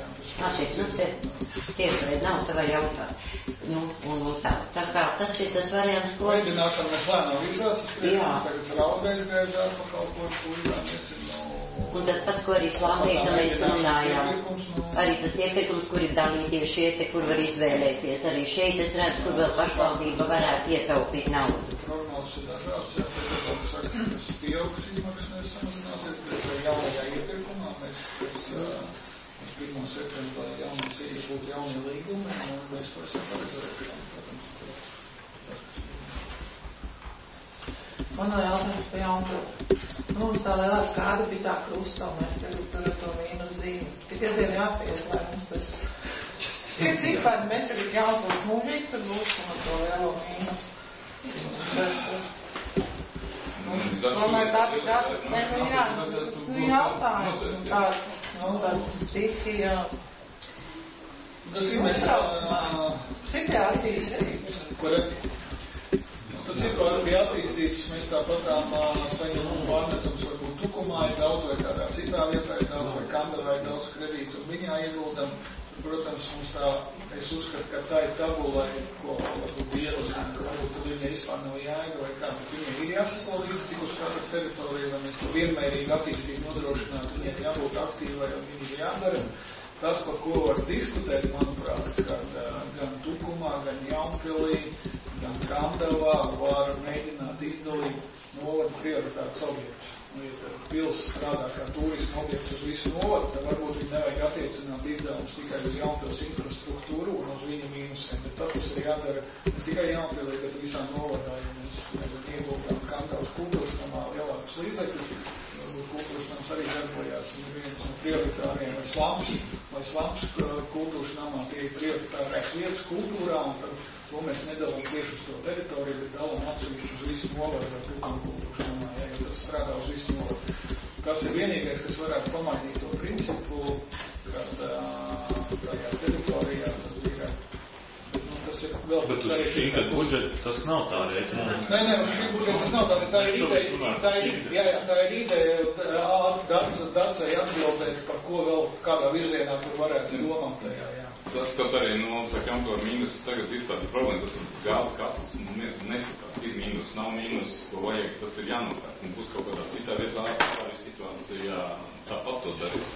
Tieši redz, nav, tā var jautāt. Tā kā tas ir tas variants, ko... Mēģināšana mēs lēnām visās. Jā. Tagad raudēs gaižā pakalpojuši, ko izrāmies ir no... Un tas pats, ko arī Slāvija, ka mēs runājām, arī tas iepirkums, kur ir dalīties šie, kur var izvēlēties. Arī šeit es redzu, kur vēl pašvaldība varētu ietaupīt naudu. Prognozes ir dažās, jā, tad saka, kas pieaugs izmaksas nesamazināsies, bet jaunajā iepirkumā mēs 1. septembrā būtu jaunie līgumi, un mēs to esam paredzējuši. Man vēl jautājums pie jaunu. Mums tā lielāka kāda bija tā krusta, un mēs tagad tur ar to mīnus zīmi. Cik ilgiem jāpies, lai mums tas... Es vispār, mēs tagad jābūt mūžīgi, tad būsim ar to lielo mīnus. Tomēr tādi, jautājumi tāds tiki, jā. Tas ir mēs psihiatrijas arī. Tas ir kaut pie attīstības, mēs tāpatām saņemam pārmetums, varbūt Tukumā ir daudz vai kādā citā vietā ir daudz vai Kambelā ir daudz kredītu un viņā ieguldam. Protams, mums tā, es uzskatu, ka tā ir tabula, ko varbūt ierosina, ka varbūt tad viņa vispār nav jēga vai kā, bet viņa ir jāsasaldīts, cik uz kādas teritorija, lai mēs to vienmērīgi attīstību nodrošinātu, viņai jābūt aktīvai un viņa ir jādara. Tas, par ko var diskutēt, manuprāt, gan Tukumā, gan Jaunpilī, gan Kambelā var mēģināt izdalīt novadu prioritātes objektus. Ja pils strādā kā turisma objekts uz visu novadu, tad varbūt viņi nevajag attiecināt izdevumus tikai uz Jaunpils infrastruktūru un uz viņa mīnusiem, bet tas ir jādara ne tikai Jaunpilī, bet visā novadā, ja mēs ieguldām Kambels kultūras namā lielākus līdzekļus, varbūt kultūras nams arī darbojās un viens no prioritāriem vai slams kultūras namā, tie ir prioritārās vietas kultūrā, un tad to mēs nedalām tieši uz to teritoriju, bet dalām atsevišķi uz visu novadu vai kultūras namā, ja tas strādā uz visu novadu. Tas ir vienīgais, kas varētu pamainīt to principu, kad tajā teritorijā tad ir, tas ir vēl... Bet uz šī budžeta tas nav tā rēķina. Nē, uz šī budžeta tas nav tā ideja, tā ir ideja Dacei atbildēt, par ko vēl kādā virzienā tur varētu domāt tajā, jā. Tas, kaut arī, saka, Jaunpilī mīnus, tagad ir tāda problēma, tas gāzes katls, neskatās, ir mīnus, nav mīnus, ko vajag, tas ir jānokārt, un būs kaut kādā citā vietā, tā ir situācija, tāpat to darīt.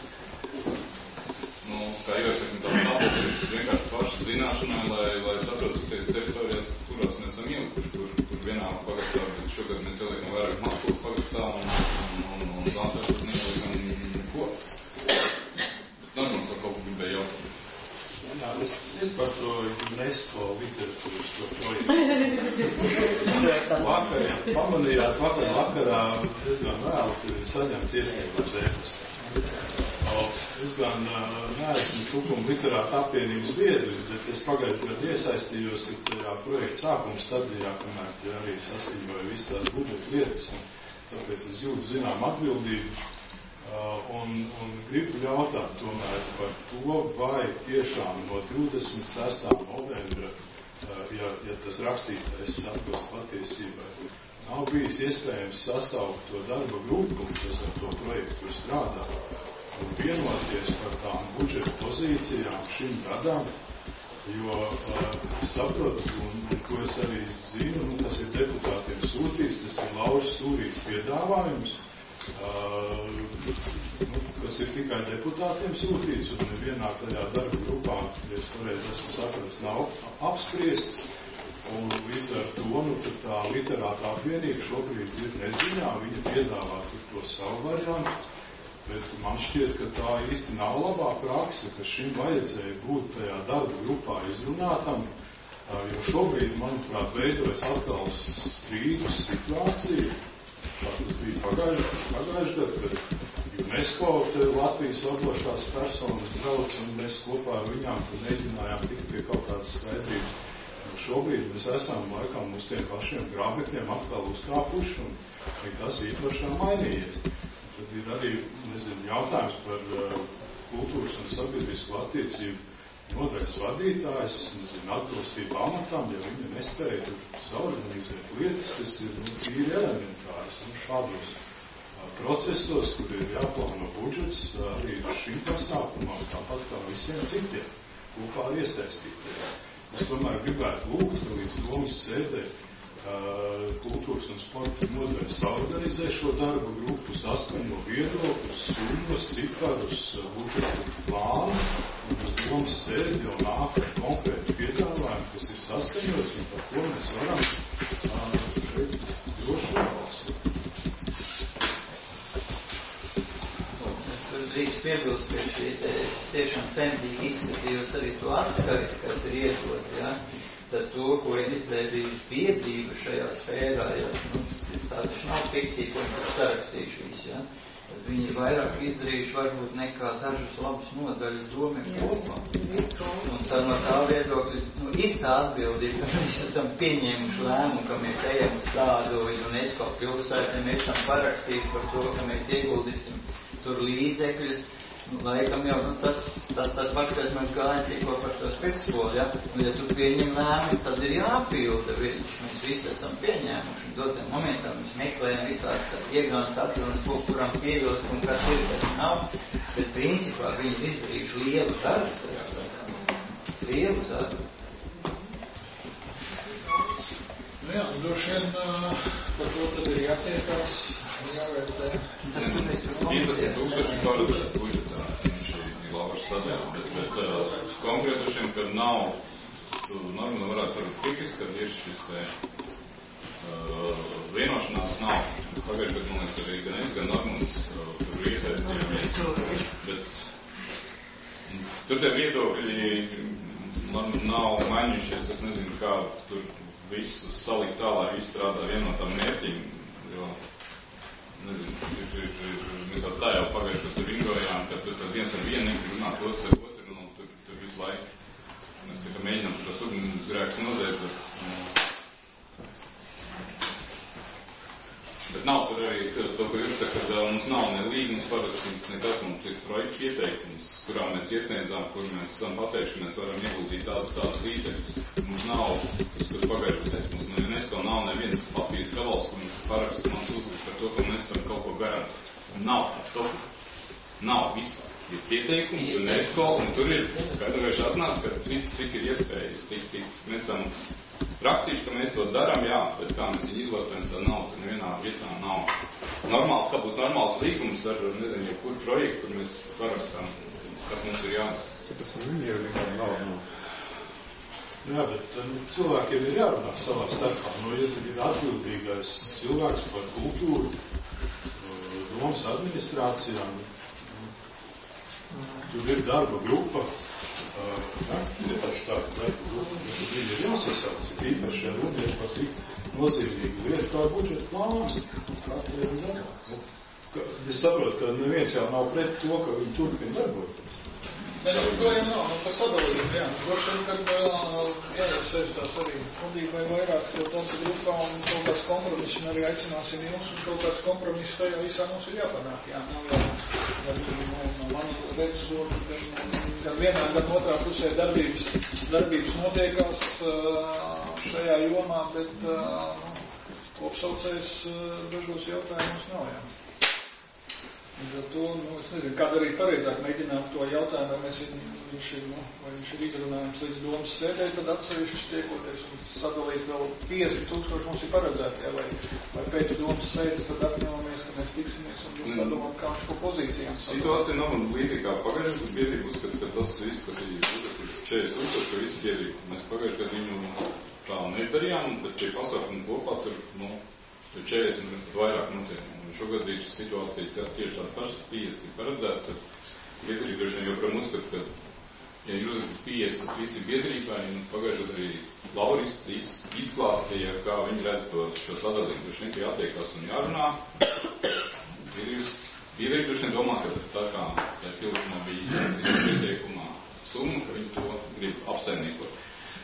Kā jau sakam, tās tabulas vienkārši pašas zināšanai, lai saprotu ties teritorijās, kurās mēs esam ielikuši, kur vienā pagastā, bet šogad mēs ieliekam vairāk Maskavas pagastā un Zāntās neieliekam neko. Bet normāls vēl kaut ko gribēja jautāt. Jā, es par to UNESCO literatūras to projektu. Pamanījāt vakarā diezgan vēl, kad ir saņemts iesniegums ēpastu. Es gan neesmu Tukuma literāta apvienības biedris, bet es pagājušajā gadā iesaistījos, ka tajā projekta sākuma stadijā, kamēr arī sastīvoja visu tās budžeta lietas, un tāpēc es jūtu zinām atbildību. Un gribu jautāt tomēr par to, vai tiešām no 26. novembra, ja tas rakstītājs atbilst patiesībai, nav bijis iespējams sasaukt to darba grupu, kas ar to projektu strādā, un vienoties par tām budžeta pozīcijām šim gadam, jo saprotu, un ko es arī zinu, tas ir deputātiem sūtīts, tas ir Lauris Stūrīts piedāvājums, kas ir tikai deputātiem sūtīts, un nevienā tajā darba grupā, ja es pareizi esmu sapratis, nav apspriests, un līdz ar to, tad tā literāta apvienība šobrīd ir neziņā, viņa piedāvā to savu variantu, bet man šķiet, ka tā īsti nav labā praksa, ka šim vajadzēja būt tajā darba grupā izrunātam, jo šobrīd, manuprāt, veidojas atkal strīdus situācija. Tas bija pagājuši gadu, kad UNESCO Latvijas vadošās personas brauc, un mēs kopā ar viņām mēģinājām tikt pie kaut kādas skaidrības. Šobrīd mēs esam laikam uz tiem pašiem grābekļiem atkal uzkāpuši, un nekas īpaši nav mainījies. Tad ir arī, jautājums par kultūras un sabiedrisku attiecību nodaļas vadītājs, atbilstība amatam, ja viņa nespēja tur saorganizēt lietas, kas ir tīri elementāras. Šādos procesos, kur ir jāplāno budžets, arī šim pasākumam, tāpat kā visiem citiem, kopā iesaistītiem. Es tomēr gribētu lūgt, ka līdz domas sēdē kultūras un sporta nodaļas organizē šo darba grupu, saskaņo viedokļus, summas, ciparus, budžetu plānu, un uz domas sēdi jau nāk ar konkrētu piedāvājumu, kas ir saskaņots, un par ko mēs varam droši nobalsot. Drīz piebilst pie šī, es tiešām centīgi izskatījos arī to atskaiti, kas ir iedot, ja? Tad to, ko ir izdarījuši biedrība šajā sfērā, ja? Tā taču nav fikcija, ko viņi ir sarakstījuši visu, ja? Tad viņi ir vairāk izdarījuši varbūt nekā dažus labus nodaļas domiem kopā. Un tā no tā viedokļa, ir tā atbildība, ka mēs esam pieņēmuši lēmumu, ka mēs ejam uz tādu UNESCO pilsētu, mēs esam parakstīti par to, ka mēs ieguldīsim tur līdzekļus. Laikam jau, tas pats, kad mēs gājam tikko par to spēcskolu, ja? Un ja tu pieņem lēmumu, tad ir jāpilda viņš. Mēs visi esam pieņēmuši. Un dotiem momentā mēs meklējam visādas iegānas atrunas, kuram pieļaut un kas ir, kas nav. Bet principā viņi izdarījuši lielu darbu. Lielu darbu. Nu jā, droši vien par to tad ir jātiekās. jāvērtē. Tas tur mēs 15,000 paredzēt budžetā, šī ir labas sadaļa, bet konkrētošiem, kad nav, normāli varētu varbūt kritiski, kad ir šis te vienošanās nav. Pagājuši, kad man liekas arī gan normāls tur iesaistījumies, bet tur tie viedokļi man nav mainījušies, es nezinu, kā tur visu salikt tā, lai viss strādā vienotām mērķim, jo, nezinu, mēs tā jau pagājuši, kad tur ringojām, ka tur viens ar vienu negrib runāt, otrs ar otru, nu, tur visu laiku. Mēs tā kā mēģinām tur tos ugunsgrēkus nozēt, bet nav tur arī to, ko jūs saka, kad mums nav ne līgums parakstīts, nekas mums ir projekta ieteikums, kurā mēs iesniedzām, kur mēs esam pateikti, ka mēs varam ieguldīt tādas līdzekļus. Mums nav, kas pagājuši teikt, mums no UNESCO nav neviens papīra gabals, kur mums paraksts mums uzlikt par to, ka mēs varam kaut ko garantēt. Nav to. Nav vispār. Ir pieteikums, un UNESCO, un tur ir skaidrojuši atnāc, ka cik ir iespējas, cik mēs esam rakstījuši, ka mēs to darām, jā, bet kā mēs viņu izlietojam, tā nav, ka nevienā vietā nav normāls, kā būtu normāls līgums ar, nezinu, jebkuru projektu, kur mēs parakstām, kas mums ir jādara. Tas viņi jau vienkārši nav. Jā, bet cilvēkiem ir jārunā savā starpā. Ja ir atbildīgais cilvēks par kultūru, domas administrācijām, tur ir darba grupa, viņi ir jāsasauc, īpaši ar runiet par tik nozīmīgu lietu kā budžeta plāns. Kā tie ir darba? Es saprotu, ka neviens jau nav pret to, ka viņi turpina darboties. Ne, to jau nav, par sadalījumu, jā. Droši vien, kad jāiesaistās arī fondībai vairāk to tādu grupā un kaut kāds kompromiss, un arī aicināsim jūs, un kaut kāds kompromiss tajā visā mums ir jāpanāk, jā. Nav jau, no manas redzes, gan vienā, gan otrā pusē darbības notiekās šajā jomā, bet kopsaucējs dažos jautājumos nav, jā. Un ar to, es nezinu, kā darīt pareizāk, mēģinām to jautājumu, vai viņš ir izrunājums līdz domas sēdē, tad atsevišķi tiekoties un sadalīt vēl 50,000 mums ir paredzēti, ja, vai pēc domas sēdes, tad apņemamies, ka mēs tiksimies un sadomāt, kā viņš po pozīcijām. Situācija nav līdzīga kā pagājuši, kad biedrība uzskata, ka tas viss, kas ir 40,000, ka viss biedrība. Mēs pagājuši, kad viņu tā nedarījām, bet tie pasākumi kopā tur, 40 un vairāk notiek. Un šogad ir situācija tieši tādas pašas 50 ir paredzēts, tad biedrība droši vien joprojām uzskata, ka, ja ir uzskatīts 50, tad visi ir biedrībai, un pagājušot arī laboristi izklāstīja, kā viņi redz šo sadalību. Droši vien, ka jātiekās un jārunā. Biedrība droši vien domā, ka tā kā tā pilsumā bija pieteikumā summa, ka viņi to grib apsaimniekot.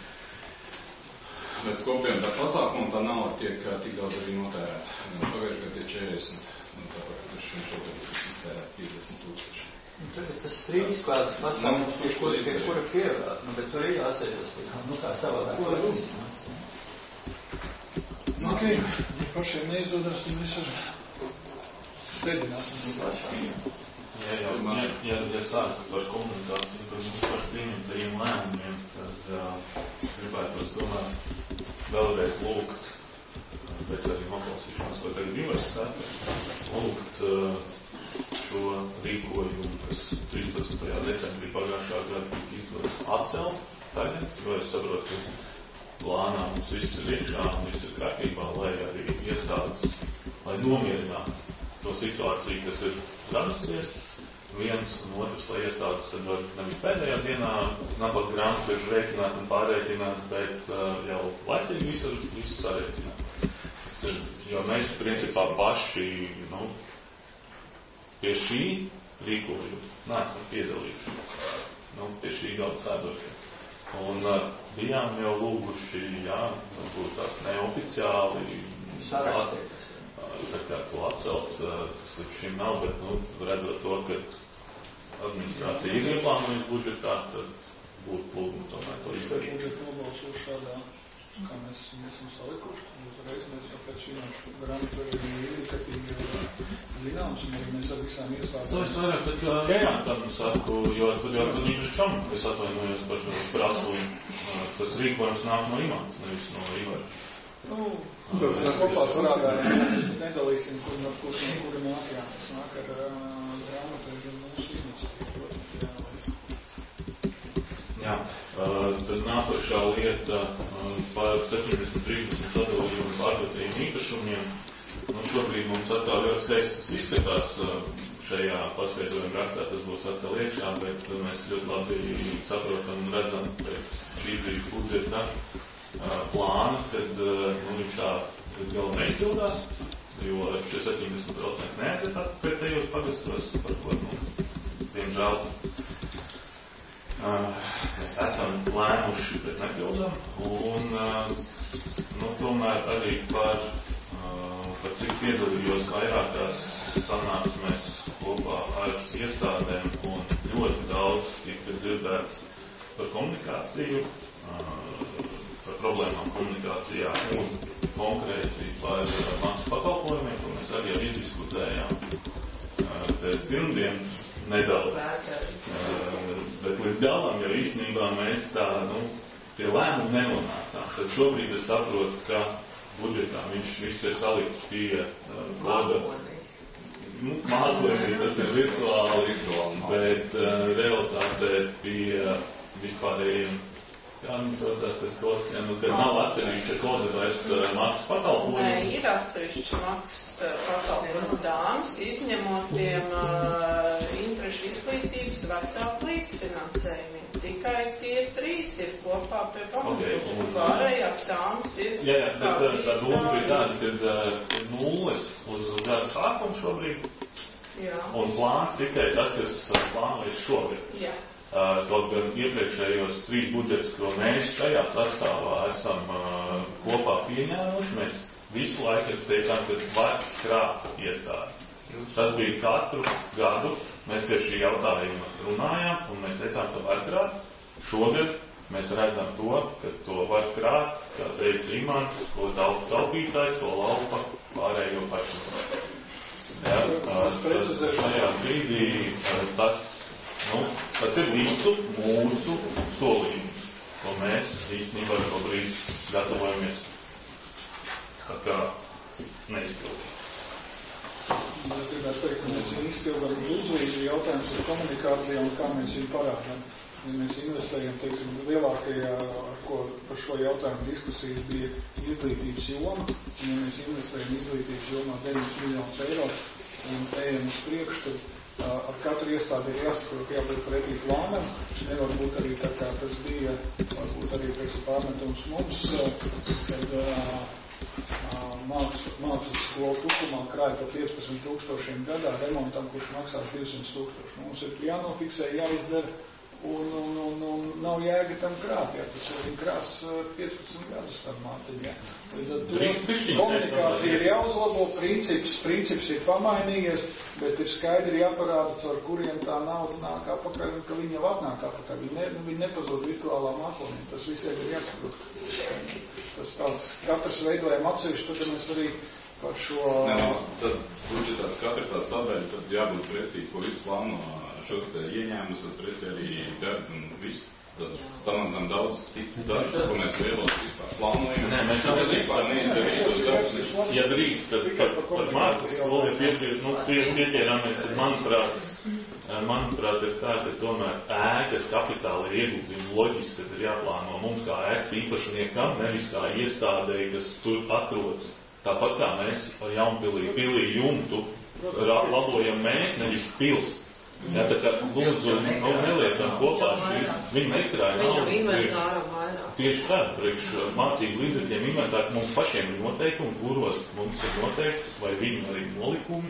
Bet kopiem tā pasākuma tā nav tik daudz arī notērēt. Pagājuši gadu ir 40, un tāpēc šogad ir iztērēt 50,000. Tur ir tas strīds, kādas pasākums, pie kura pievērāt, bet tur ir jāsēļas, kā savādāk. Ko ir uzmanāt? Ok, ja pašiem neizdodas, tad mēs ar sēdināsim pašām. Ja sākat par komunikāciju, par mums paši pieņemtajiem lēmumiem, tad gribētu domāt vēlreiz lūgt, pēc arī noklausīšanās, ko tagad universitāte, lūgt šo rīkojumu, kas 13. decembrī pagājušā gada tika izdots atcelt tagad, jo es saprotu, ka plānā mums viss ir iekšā un viss ir kārtībā, lai arī iestādes, lai nomierinātu to situāciju, kas ir radusies. Viens un otrs, lai iestādes tad var nevis pēdējā dienā nabaga grāmatu rēķināt un pārrēķināt, bet jau laicīgi visu sarēķināt. Jo mēs principā paši pie šī rīkojuma neesam piedalījuši. Pie šī galda sēdošie. Un bijām jau lūguši, jā, varbūt tās neoficiāli tā kā to atcelt, tas līdz šim nav, bet, redzot to, ka administrācija ir ieplānojusi budžetā, tad būtu lūgums tomēr to izdarīt. Budžeta nobalsos šādā, kā mēs esam salikuši, uzreiz mēs jau pēc finanšu grāmatu indikatīvi zināms, un arī mēs ar visām iestādēm. Es vairāk tā kā Jāntam saku, jo tur jau tur čam, es atvainojos par aslumu. Tas rīkojums nāk no Imants, nevis no Ivara. Mēs kopā sarādājām, nedalīsim, kuri nāk, jā, tas nāk ar grāmatu un mūsu iniciatīvu. Jā, tad nākošā lieta par 70-30 sadalījumu pārdotajiem īpašumiem. Šobrīd mums atkal ļoti skaisti izskatās šajā paskaidrojuma rakstā, tas būs atkal iekšā, bet mēs ļoti labi saprotam un redzam pēc šī brīža budžeta plāna, kad viņš tā galva neizpildās, jo šie 70% neatgatāt pēdējos pagastos, par ko, diemžēl, mēs esam lēmuši, bet nepildām, un tomēr arī par cik piedalījos vairākās sanāksmēs kopā ar iestādēm un ļoti daudz tika dzirdēts par komunikāciju, par problēmām komunikācijā un konkrēti par maksas pakalpojumiem, ko mēs arī izdiskutējām. Pēc pirmdien nedaudz, bet līdz galam jau īstenībā mēs tā, pie lēmumu nenonācām. Tad šobrīd es saprotu, ka budžetā viņš viss ir salikts pie koda. Mākojumi, tas ir virtuāli, bet realitātē pie vispārējiem, kā mums saucās tas kods, kad nav atsevišķa koda vairs maksas pakalpojumi. Nē, ir atsevišķa maksas pakalpojumi dāmas, izņemot tiem interešu izglītības vecāku līdzfinansējumiem. Tikai tie 3 ir kopā pie pamatūku. Pārējās dāmas ir... Jā, bet tā doma bija tāda, kad ir 0 uz gada sākumu šobrīd. Jā. Un plāns tikai tas, kas plānojas šogad. Jā. Kaut gan iepriekšējos 3 budžetus, ko mēs šajā sastāvā esam kopā pieņēmuši, mēs visu laiku teicām, ka var krāt iestādes. Tas bija katru gadu, mēs pie šī jautājuma runājām, un mēs teicām, ka var krāt. Šogad mēs redzam to, ka to var krāt, kā teica Imants, ko taupītājs, to laupa pārējo pašu. Šajā brīdī tas ir visu mūsu solījums, ko mēs īstenībā šobrīd gatavojamies tā kā neizpildīt. Es gribētu teikt, ka mēs izpildām uzlīdzi jautājums ar komunikācijā un kā mēs viņu parādām. Ja mēs investējam, teiksim, lielākajā, ar ko par šo jautājumu diskusijas bija izglītības joma, un ja mēs investējam izglītības jomā 9 miljonus eiro un ejam uz priekšu, tad ar katru iestādi ir jāsaprot, jābūt pretī plānam. Nevar būt arī tā, kā tas bija, varbūt arī pēc pārmetums mums, kad mācas skolu tukumā krāja par 15,000 gadā remontam, kurš maksās 200,000. Mums ir jānofiksē, jāizdara, un nav jēga tam krāt, jā, tas arī krās 15 gadus tam mātiņ, jā. Komunikācija ir jāuzlabo, princips ir pamainījies, bet ir skaidri jāparāda, caur kuriem tā nauda nāk apakaļ, un ka viņi jau atnāk apakaļ. Viņi nepazūd virtuālā mākonī, tas visiem ir jāsaprot. Tas tāds, katrs veidojam atsevišķi, tad mēs arī par šo... Tad budžetā katra tā sadaļa, tad jābūt pretī, ko visu plāno šo ieņēmumus, tad pretī arī gadu un visu. Tad samazam daudz citas dažas, ko mēs lielos vispār plānojam. Nē, mēs vispār neizdarītos darbs. Ja drīkst, tad par mācas skolu piesierāmies, tad manuprāt ir tā, ka tomēr ēkas kapitāla ir ieguldījumi loģiski, kad ir jāplāno mums kā ēkas īpašniekam, nevis kā iestādēji, kas tur atrodas. Tāpat kā mēs Jaunpilī jumtu labojam mēs, nevis pils. Jā, tā kā lūdzu, neliekam kopā šī, viņi nekrāja naudu. Tieši tā, priekš mācību līdzekļiem inventāri mums pašiem ir noteikumi, kuros mums ir noteikts, vai viņu arī nolikumi,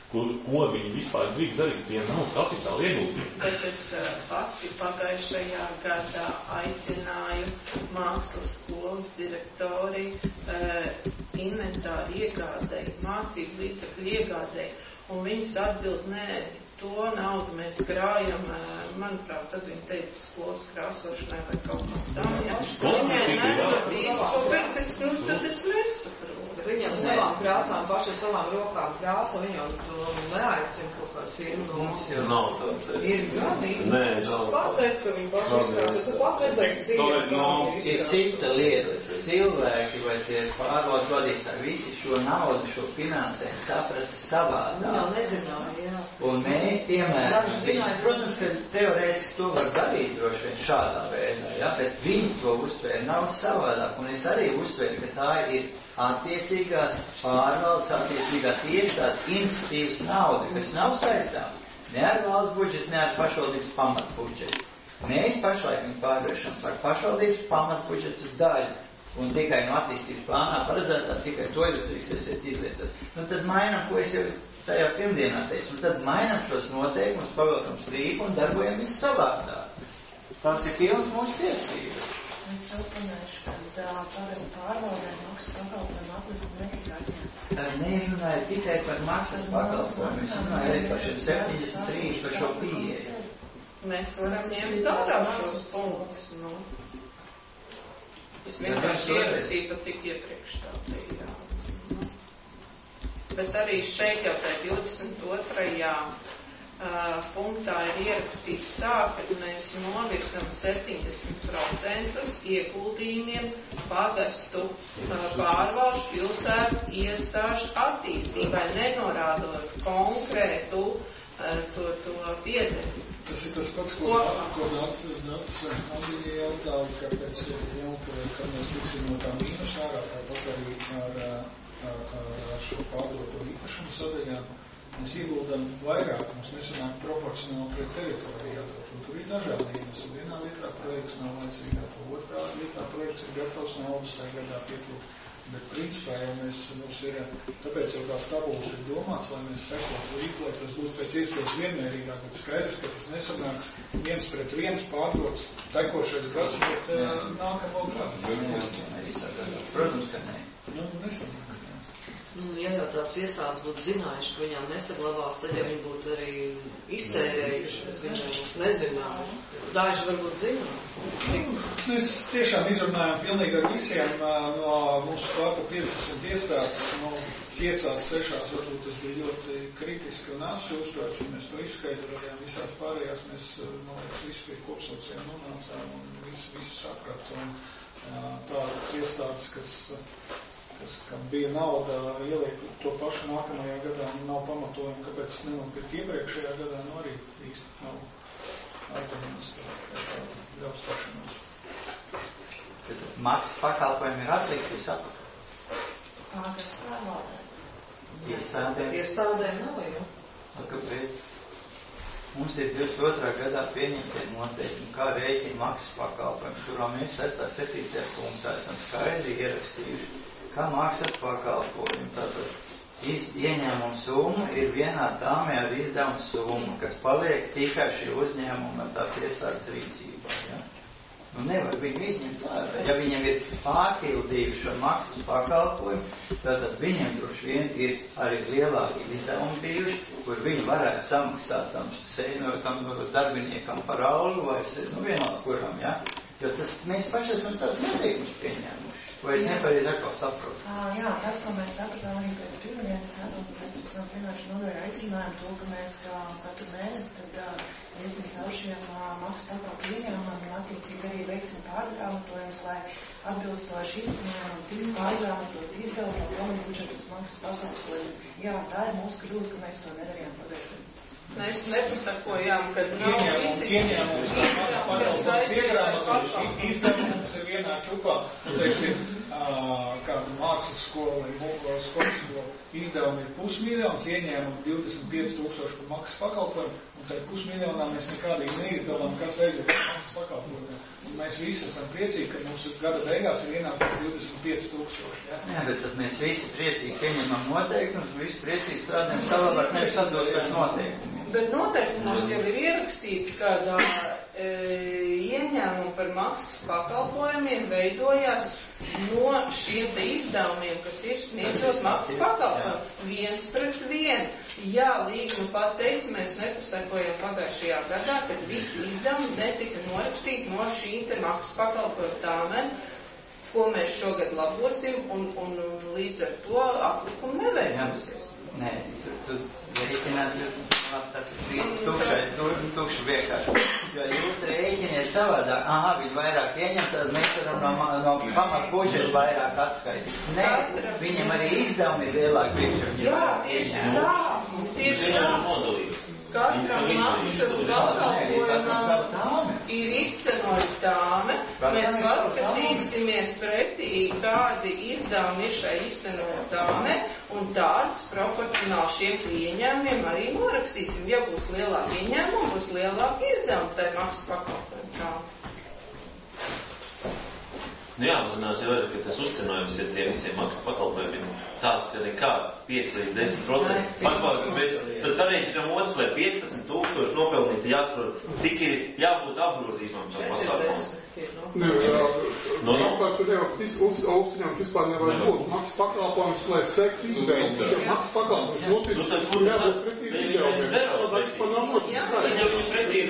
ko viņi vispār drīkst darīt, tie nav kapitāla ieguldījumi. Bet es pati pagājušajā gadā aicināju mākslas skolas direktori inventāru iegādēji, mācību līdzekļu iegādēji, un viņas atbild, nē, to naudu mēs krājam, manuprāt, tad viņi teica skolas krāsošanai vai kaut kā tam, ja. Viņai nesaprīt, bet tad es nesaprotu. Viņam savām krāsām, paši savām rokām krāso, viņam to neaicina kaut kādu firmu. Mums jau nav tā. Ir gadīgi. Nē, nav. Pateic, ka viņi paši krāso. Tu patredzēsi Ir cita lieta. Cilvēki vai tie pārvaldu vadītāji, visi šo naudu, šo finansējumu saprata savādāk. Viņi jau nezināja, jā. Un mēs, piemēram, protams, ka teorētiski to var darīt droši vien šādā veidā, ja? Bet viņi to uztvēra nav savādāk. Un es arī uztvēru, ka tā ir attiecīgās pārvaldes, attiecīgās iestādes iniciatīvas nauda, kas nav saistām ne ar valsts budžetu, ne ar pašvaldības pamatbudžetu. Mēs pašlaik viņu pārvēršam par pašvaldības pamatbudžetu daļu un tikai no attīstības plānā paredzētā tikai to jūs drīkstēsiet izlietot. Nu tad mainam, ko es jau tajā pirmdienā teicu, un tad mainam šos noteikumus, pavilkam strīpu un darbojamies savādāk. Tas ir pilns mūsu tiesības. Es atpanēšu, ka parasti pārvaldē maksas pakalpojumu aplikumu netika atņemt. Nerunāju tikai par maksas pakalpojumu, es runāju arī par šo 73, par šo pieeju. Mēs varam ņemt tādā šos punktus, nu. Es vienkārši ierakstīju, pa cik iepriekš tā bija. Bet arī šeit jau tā 22. Punktā ir ierakstīts tā, ka mēs novirzam 70% ieguldījumiem pagastu pārvalstu pilsētu iestāžu attīstībai, nenorādot konkrētu to piedēļu. Tas ir tas pats, ko Nats Andrija jautāja, kāpēc kad mēs tiksim no tā mīnus ārā, tāpat arī ar šo pārdoto īpašumu sadaļām. Mēs ieguldam vairāk, mums nesanāk proporcionāli pret teritoriju, un tur ir dažādi iemesli. Vienā vietā projekts nav vajadzīgā, otrā vietā projekts ir gatavs naudas, tā gadā pietrūkt. Bet principā jau mums ir, tāpēc jau tās tabulas ir domāts, lai mēs sekotu līdzi, lai tas būtu pēc iespējas vienmērīgāk, bet skaidrs, ka tas nesanāks 1:1 pārdots tekošais gads, bet nākamo gadu. Protams, ka nē. Nu, nesanāks. Ja jau tās iestādes būtu zinājuši, ka viņām nesaglabās, tad jau viņi būtu arī iztērējuši, viņam mums nezināja. Daži varbūt zināja. Mēs tiešām izrunājām pilnīgi ar visiem no mūsu pārpa 50 iestādes, no 5-6, varbūt tas bija ļoti kritiski un asi uztvērts, un mēs to izskaidrojām. Visās pārējās mēs, man liekas, visi pie kopsaucējiem nonācām un visi saprat. Un tādas iestādes, kam bija nauda, ieliek to pašu nākamajā gadā un nav pamatojumi, kāpēc nenopirkt iepriekšējā gadā, arī īsti nav arguments par ļaustāšanos. Maksas pakalpojumi ir atlikti visapakaļ. Kādas pārvaldē? Iestādēm nav, jau. Kāpēc? Mums ir 22. gadā pieņemtie noteikumi, kā rēķina maksas pakalpojumi, kurā mēs 6.7. punktā esam skaidri ierakstījuši, kā maksas pakalpojumi. Tātad ieņēmuma summa ir vienā tāmē ar izdevumu summu, kas paliek tikai šī uzņēmuma un tās iestādes rīcībā. Ja? Nu nevar viņu izņemt ārā. Ja viņam ir pārpildījuši šo maksas pakalpojumu, tad viņiem droši vien ir arī lielāki izdevumi bijuši, kur viņi varētu samaksāt tam darbiniekam par algu vai vienalga kuram, ja? Jo tas mēs paši esam tāds neteikumus pieņēmuši. Vai es nepareizi atkal saprotu? Jā, tas, ko mēs sapratām arī pēc pirmdienas sarunas, mēs pēc tam finanšu nodaļā izrunājam to, ka mēs katru mēnesi tad iesim caur šiem maksas pakalpojumu ieņēmumiem un attiecīgi arī veiksim pārgrāmatojumus, lai atbilstoši izcinājumam tik pārgrāmatot izdevumu no pamatbudžetas maksas pakalpojumu. Jā, tā ir mūsu kļūda, ka mēs to nedarījām pagājušajā. Mēs nepasakojām, ka nav visi ieņēmums, tā maksas pakalpojums iegrāmatojuši, izdevums ir vienā vienā čupā, teiksim, kāda mākslas skola vai skolas skola izdevumi ir 500 000, ieņēmumi 25,000 par maksas pakalpojumu, un tad 500 000 mēs nekādīgi neizdevām, kas aiziet par maksas pakalpojumu. Un mēs visi esam priecīgi, ka mums gada beigās ir ienākums 25,000. Ja? Jā, bet tad mēs visi priecīgi pieņemam noteikumus, visi priecīgi strādājam savādāk, nevis atbilstoši noteikumiem. Bet noteikumos jau ir ierakstīts, ka ieņēmumi par maksas pakalpojumiem veidojās no šiem te izdevumiem, kas ir sniedzot maksas pakalpojumu. 1:1. Jā, līguma pateica, mēs nepasakojam pagājušajā gadā, kad visi izdevumi netika norakstīti no šīm te maksas pakalpojumu tāmēm, ko mēs šogad labosim, un līdz ar to aplikumu neveidosies. Nē, tu rēķināt, tas ir tukši vienkārši. Jo jūs rēķiniet savādāk, viņi vairāk ieņem, tad mēs varam no pamat budžeta vairāk atskaitīt. Nē, viņam arī izdevumi ir lielāki. Jā, tieši tā. Katram maksas pakalpojumam ir izcenota tāme. Mēs paskatīsimies pretī, kādi izdevumi ir šai izcenota tāme, un tāds proporcionāli šiem ieņēmumiem arī norakstīsim. Ja būs lielāki ieņēmumi, būs lielāki izdevumi, tai maksas pakalpojumu tāme. Nu jā, mazinās jau ir, ka tas uzcenojums ir tie visiem maksas pakalpojumiem tāds, ka nekāds 5 līdz 10%. Pakalpojums, tad sarēķinām otrs, lai 15,000 nopelnīt, jāsaprot, cik ir jābūt apgrozījumam šo pasākumu. Uzceņojums vispār nevar būt. Maksas pakalpojums, lai sektu izdevumus. Ja maksas pakalpojums notiek, kur jābūt pretī izdevumiem. Tādā vispār nav notiek. Ja viņš pretī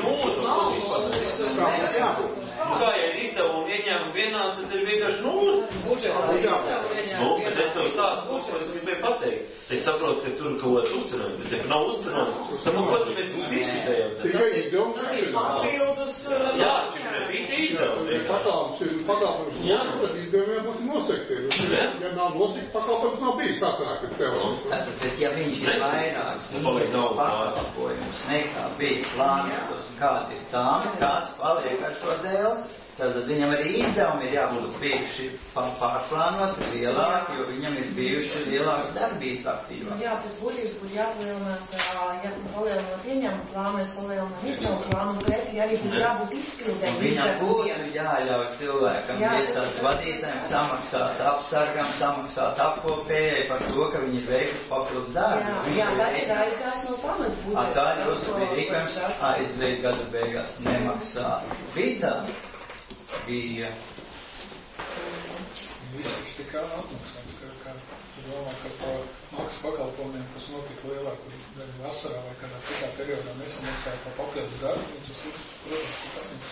nulli, kā ja ir izdevumi ieņēmumi vienā, tad ir vienkārši nulli. Bet es tev stāstu, ko es gribēju pateikt. Es saprotu, ka tur kaut kāds uzcenojums, bet ja nav uzcenojums, tad ko tad mēs diskutējam? Tikai izdevums. Jā, bija izdevumi. Pakalpojums tad izdevumiem būtu nosekti. Ja nav nosekti, pakalpojums nav bijis. Tā sanāk, es tev. Bet ja viņš ir vairāks pakalpojums nekā bija plānotos, kādi ir tām, kas paliek ar šo dēlu, tad viņam arī izdevumi ir jābūt bijuši pārplānoti lielāki, jo viņam ir bijuši lielākas darbības aktīvāk. Jā, pēc būtības būtu jāpalielinās, ja palielinot ieņēmumu plānu, mēs palielinām izdevumu plānu, un pretī arī būtu jābūt izpildēm. Viņam būtu jāļauj cilvēkam, iestādes vadītājiem samaksāt apsargam, samaksāt apkopējai par to, ka viņi ir veikuši papildus darbu. Jā, tas ir aizgājis no pamata budžeta. Tā jūsu rīkojums aizliet gadu beigās nemaksāt. Vidā bija Viss tikai atmaksāts, ka tu domā, ka par maksas pakalpojumiem, kas notika lielāku vasarā vai kādā citā periodā, nesamaksāja par papildus darbu, un tas ir, protams,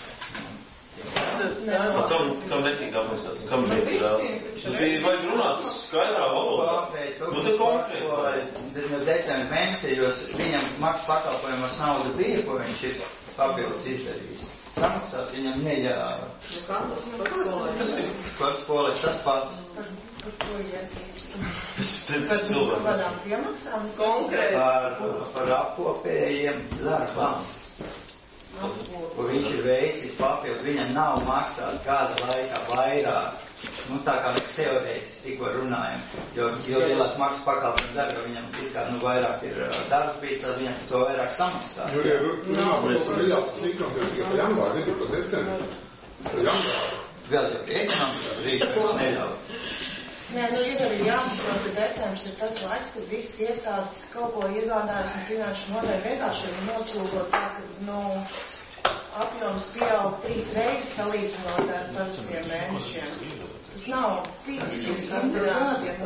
Kam netika apmaksāts? Kam netika? Vajag runāt skaidrā valodā. Nu, tad konkrēti. No decembra mēnesījos viņam maksas pakalpojumos nauda bija, ko viņš ir papildus izdarījis. Samaksāt viņam neļāva. Tas ir par skolē, tas pats. Par ko ietīs? Par kādām piemaksām? Par apkopējiem darbām. Ko viņš ir veicis papildus, viņam nav maksāt kāda laikā vairāk. Nu, tā kā mēs teorētiski tikko runājam, jo lielās maksas pakalpojums darba viņam ir kā, vairāk ir darbs bijis, tad viņam to vairāk samaksā. Jo, ja runā par to lielākas likums, jo par janvāru, ne par decembru. Par janvāru. Vēl jau ekonomiskā rīkums neļauj. Nē, ir arī jāsaprot, ka decembris ir tas laiks, kad visas iestādes kaut ko iegādājas un finanšu nodeļa vienkārši ir noslūgot tā, ka, apjoms pieaug 3 reizes salīdzinot ar parastiem mēnešiem. Tas nav fiziski, tas ir rādiem.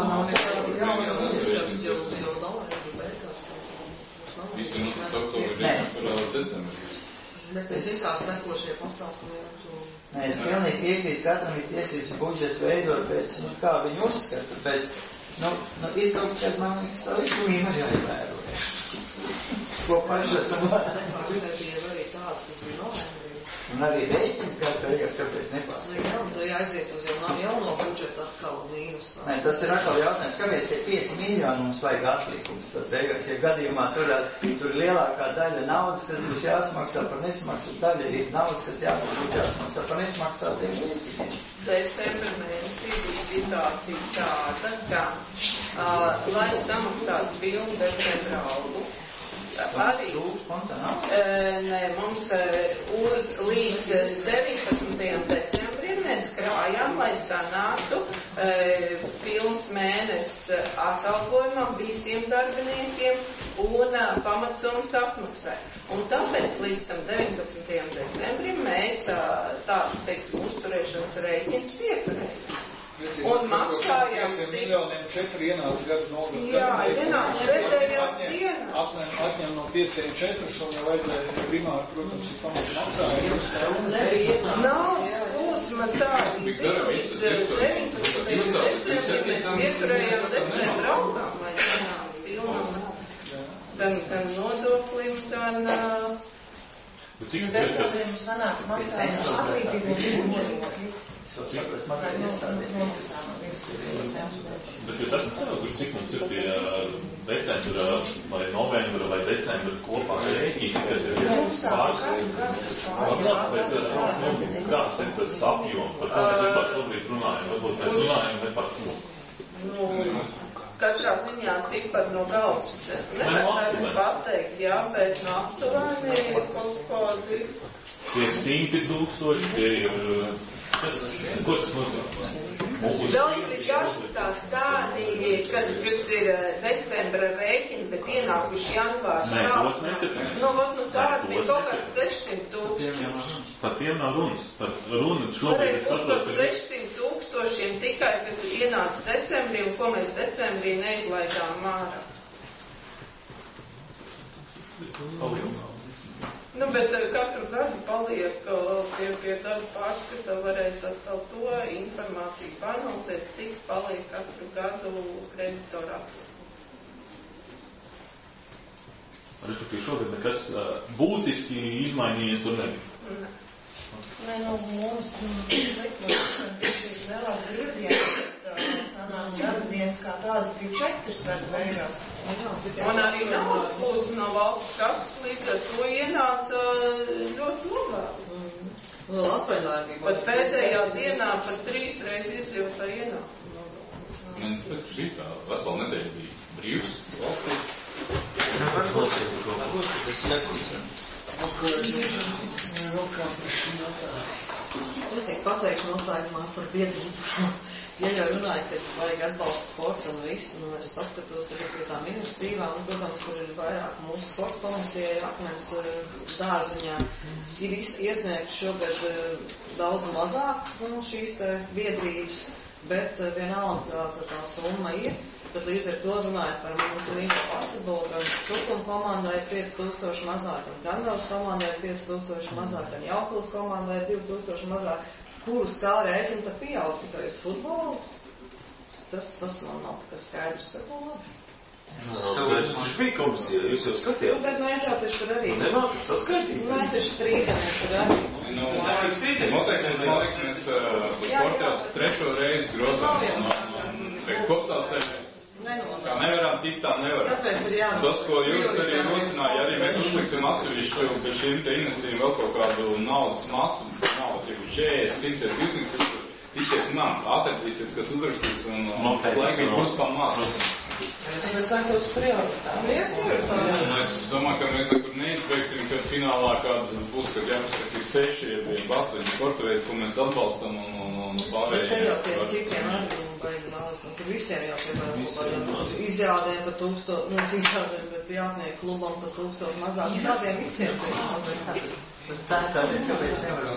Visi mums oktobri par decembri. Mēs nekās nekošie pasākumi. Nē, es pilnīgi piekrītu, katram ir tiesības budžets veidot pēc, kā viņi uzskata, bet, ir kaut kad, man liekas, tā likumība arī jāievēro. Ko paši esam arī tāds, kas bija novembrī. Un arī rēķins beigās, kāpēc nepārs. Jā, un aiziet uz jauno budžetu atkal mīnus. Nē, tas ir atkal jautājums, kāpēc tie 5 miljoni mums vajag atlikums. Tad beigās, ja gadījumā tur lielākā daļa naudas, kas būs jāsmaksā par nesmaksāt, daļa ir naudas, kas jāsmaksā par nesmaksātiem līdzekļiem. decembra mēnesī bija situācija tāda, ka, lai samaksātu pilnu decembra algu, arī mums līdz 19. decembrim mēs krājām, lai sanāktu pilns mēnesis atalgojumam visiem darbiniekiem un pamatsummas apmaksai. Un tāpēc līdz tam 19. decembrim mēs tādas, teiksim, uzturēšanas rēķins pieturējām. Un maksājām... 5 miljoniem 4 ienāca gadu nogadu. Jā, ienāca pēdējās dienas. Atņem no 5 4, un jau vajadzēja primāri, protams, ir pamats maksājums. Nav, man tādi līdz 19. decembrim mēs pieturējām decembra algām, lai sanāk pilnam gan nodoklim, gan... Decembriem sanāca maksājums atlīdzību. Bet jūs esat savukuši, cik mums ir tie decembra vai novembra vai decembra kopā rēķini, kas ir pāris? Bet kāds ir tas apjoms, par ko mēs vispār šobrīd runājam? Varbūt mēs runājam ne par ko. Katrā ziņā cipari no galvas nevarētu pateikt, jā, bet no aptuveni kaut kādi... 500 000, tie ir... Ko tas nozīmē? Vēl ir jāskatās tādi, kas ir decembra rēķini, bet ienākuši janvārs. Nē, tos neskatām. Nu tādi bija kaut kāds 600 000. Par tiem nav runas. Par runu šobrīd es saprotu. 600 000 tikai, kas ir ienācis decembrī un ko mēs decembrī neizlaidām ārā. Nu, bet katru gadu paliek pie gadu pārskata, varēs atkal to informāciju panalizēt, cik paliek katru gadu kreditorā. Respektīvi, šogad nekas būtiski izmainījies tur nebija. Nē, nu, mums šīs vēlās brīvdienas, sanāk darbdienas kā tādas bija 4 gadu beigās. Un arī naudas plūsma no valsts kases līdz ar to ienāca ļoti novēlu. Vēl atvaļinājumī. Pat pēdējā dienā pat 3 reizes iedzīvotāji ienāca. Mēs pēc šī tā vesela nedēļa bija brīvs valstī. Es tiek pateikšu noslēgumā par biedrību. Ja jau runāju, ka vajag atbalstu sportu un visu, es paskatos tagad pie tā ministrīvā, un, protams, kur ir vairāk mūsu sporta komisijai Akmens dārziņā, ir iesniegt šogad daudz mazāk šīs te biedrības, bet vienalga tā summa ir. Bet līdz ar to runājot par mūsu līniju basketbolu, gan Turkuma komandai ir 5000 mazāk, gan Gandavas komandai ir 5000 mazāk, gan Jaupils komandai ir 2000 mazāk, kurus kā rēķina tad pieaug tikai uz futbolu. Tas man nav tikai skaidrs, bet no labi. Tas bija komisija, jūs jau skatījāt. Bet mēs jau taču tur arī. Nemāk saskaitīt. Mēs taču strīdamies tur arī. Noteikti mēs sportā 3. reizi grozām kopsaucējiem. Kā nevaram tikt, tā nevaram. Tas, ko jūs arī rosināja, arī mēs uzliksim atsevišķi pie šīm te investīm vēl kaut kādu naudas masu, naudu 40, 100, 200, tikiet man, atradīsies, kas uzrakstīts un laikīgi būs tam masu. Mēs laikos prioritāri. Es domāju, ka mēs nekur neizbeigsim, ka finālā kāds būs, kad jāpasaka 6, ja 8 sporta veidi, ko mēs atbalstam un pārējiem. Te jau pie citiem arī baigi malas, un tur visiem jau piemēram izrādēm pa 1000, izrādēm, bet jātnieku klubam pa 1000 mazāk, tādiem visiem te mazāk. Bet tā ir tā lieta, kāpēc nevaram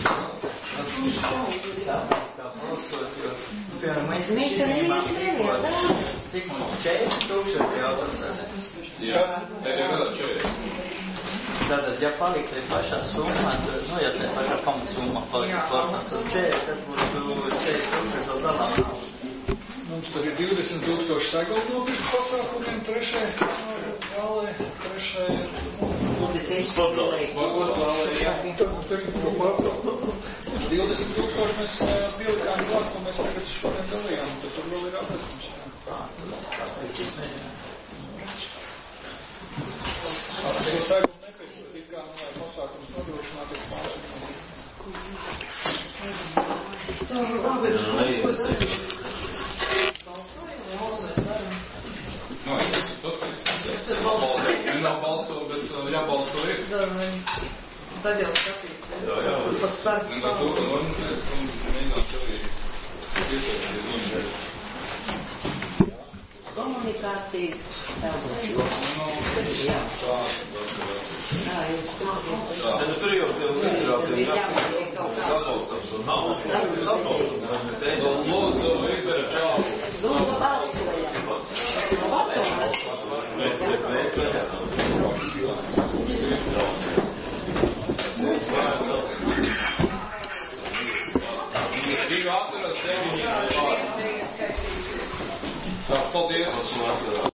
saprast, kā balsot, jo, piemēram, mēs izņēmām tikko, cik mums 40,000 jautājums. Jā, pēdējā gadā 40. Tātad, ja palikt tai pašā summā, tad, ja tai pašā pamatsumma palikt sportā, tad 40, tad būtu 40,000 vēl dalām. Mums tur ir 20,000 sagatavotības pasākumiem, 3. galē, 3. Sportzālē. 20,000 mēs pielikām klāt, ko mēs tagad šodien dalījām, tad tur vēl ir atradums. Tas saikums nepiekrīt, it kā pasākums nodrošināt ir pārāk. Nav balso, bet jābalso ir. Tad jau skatīsies. Pa starp. To, ka normatēs un mēģināt arī iesaistīt. Komunikācija. Tur jau Paldies!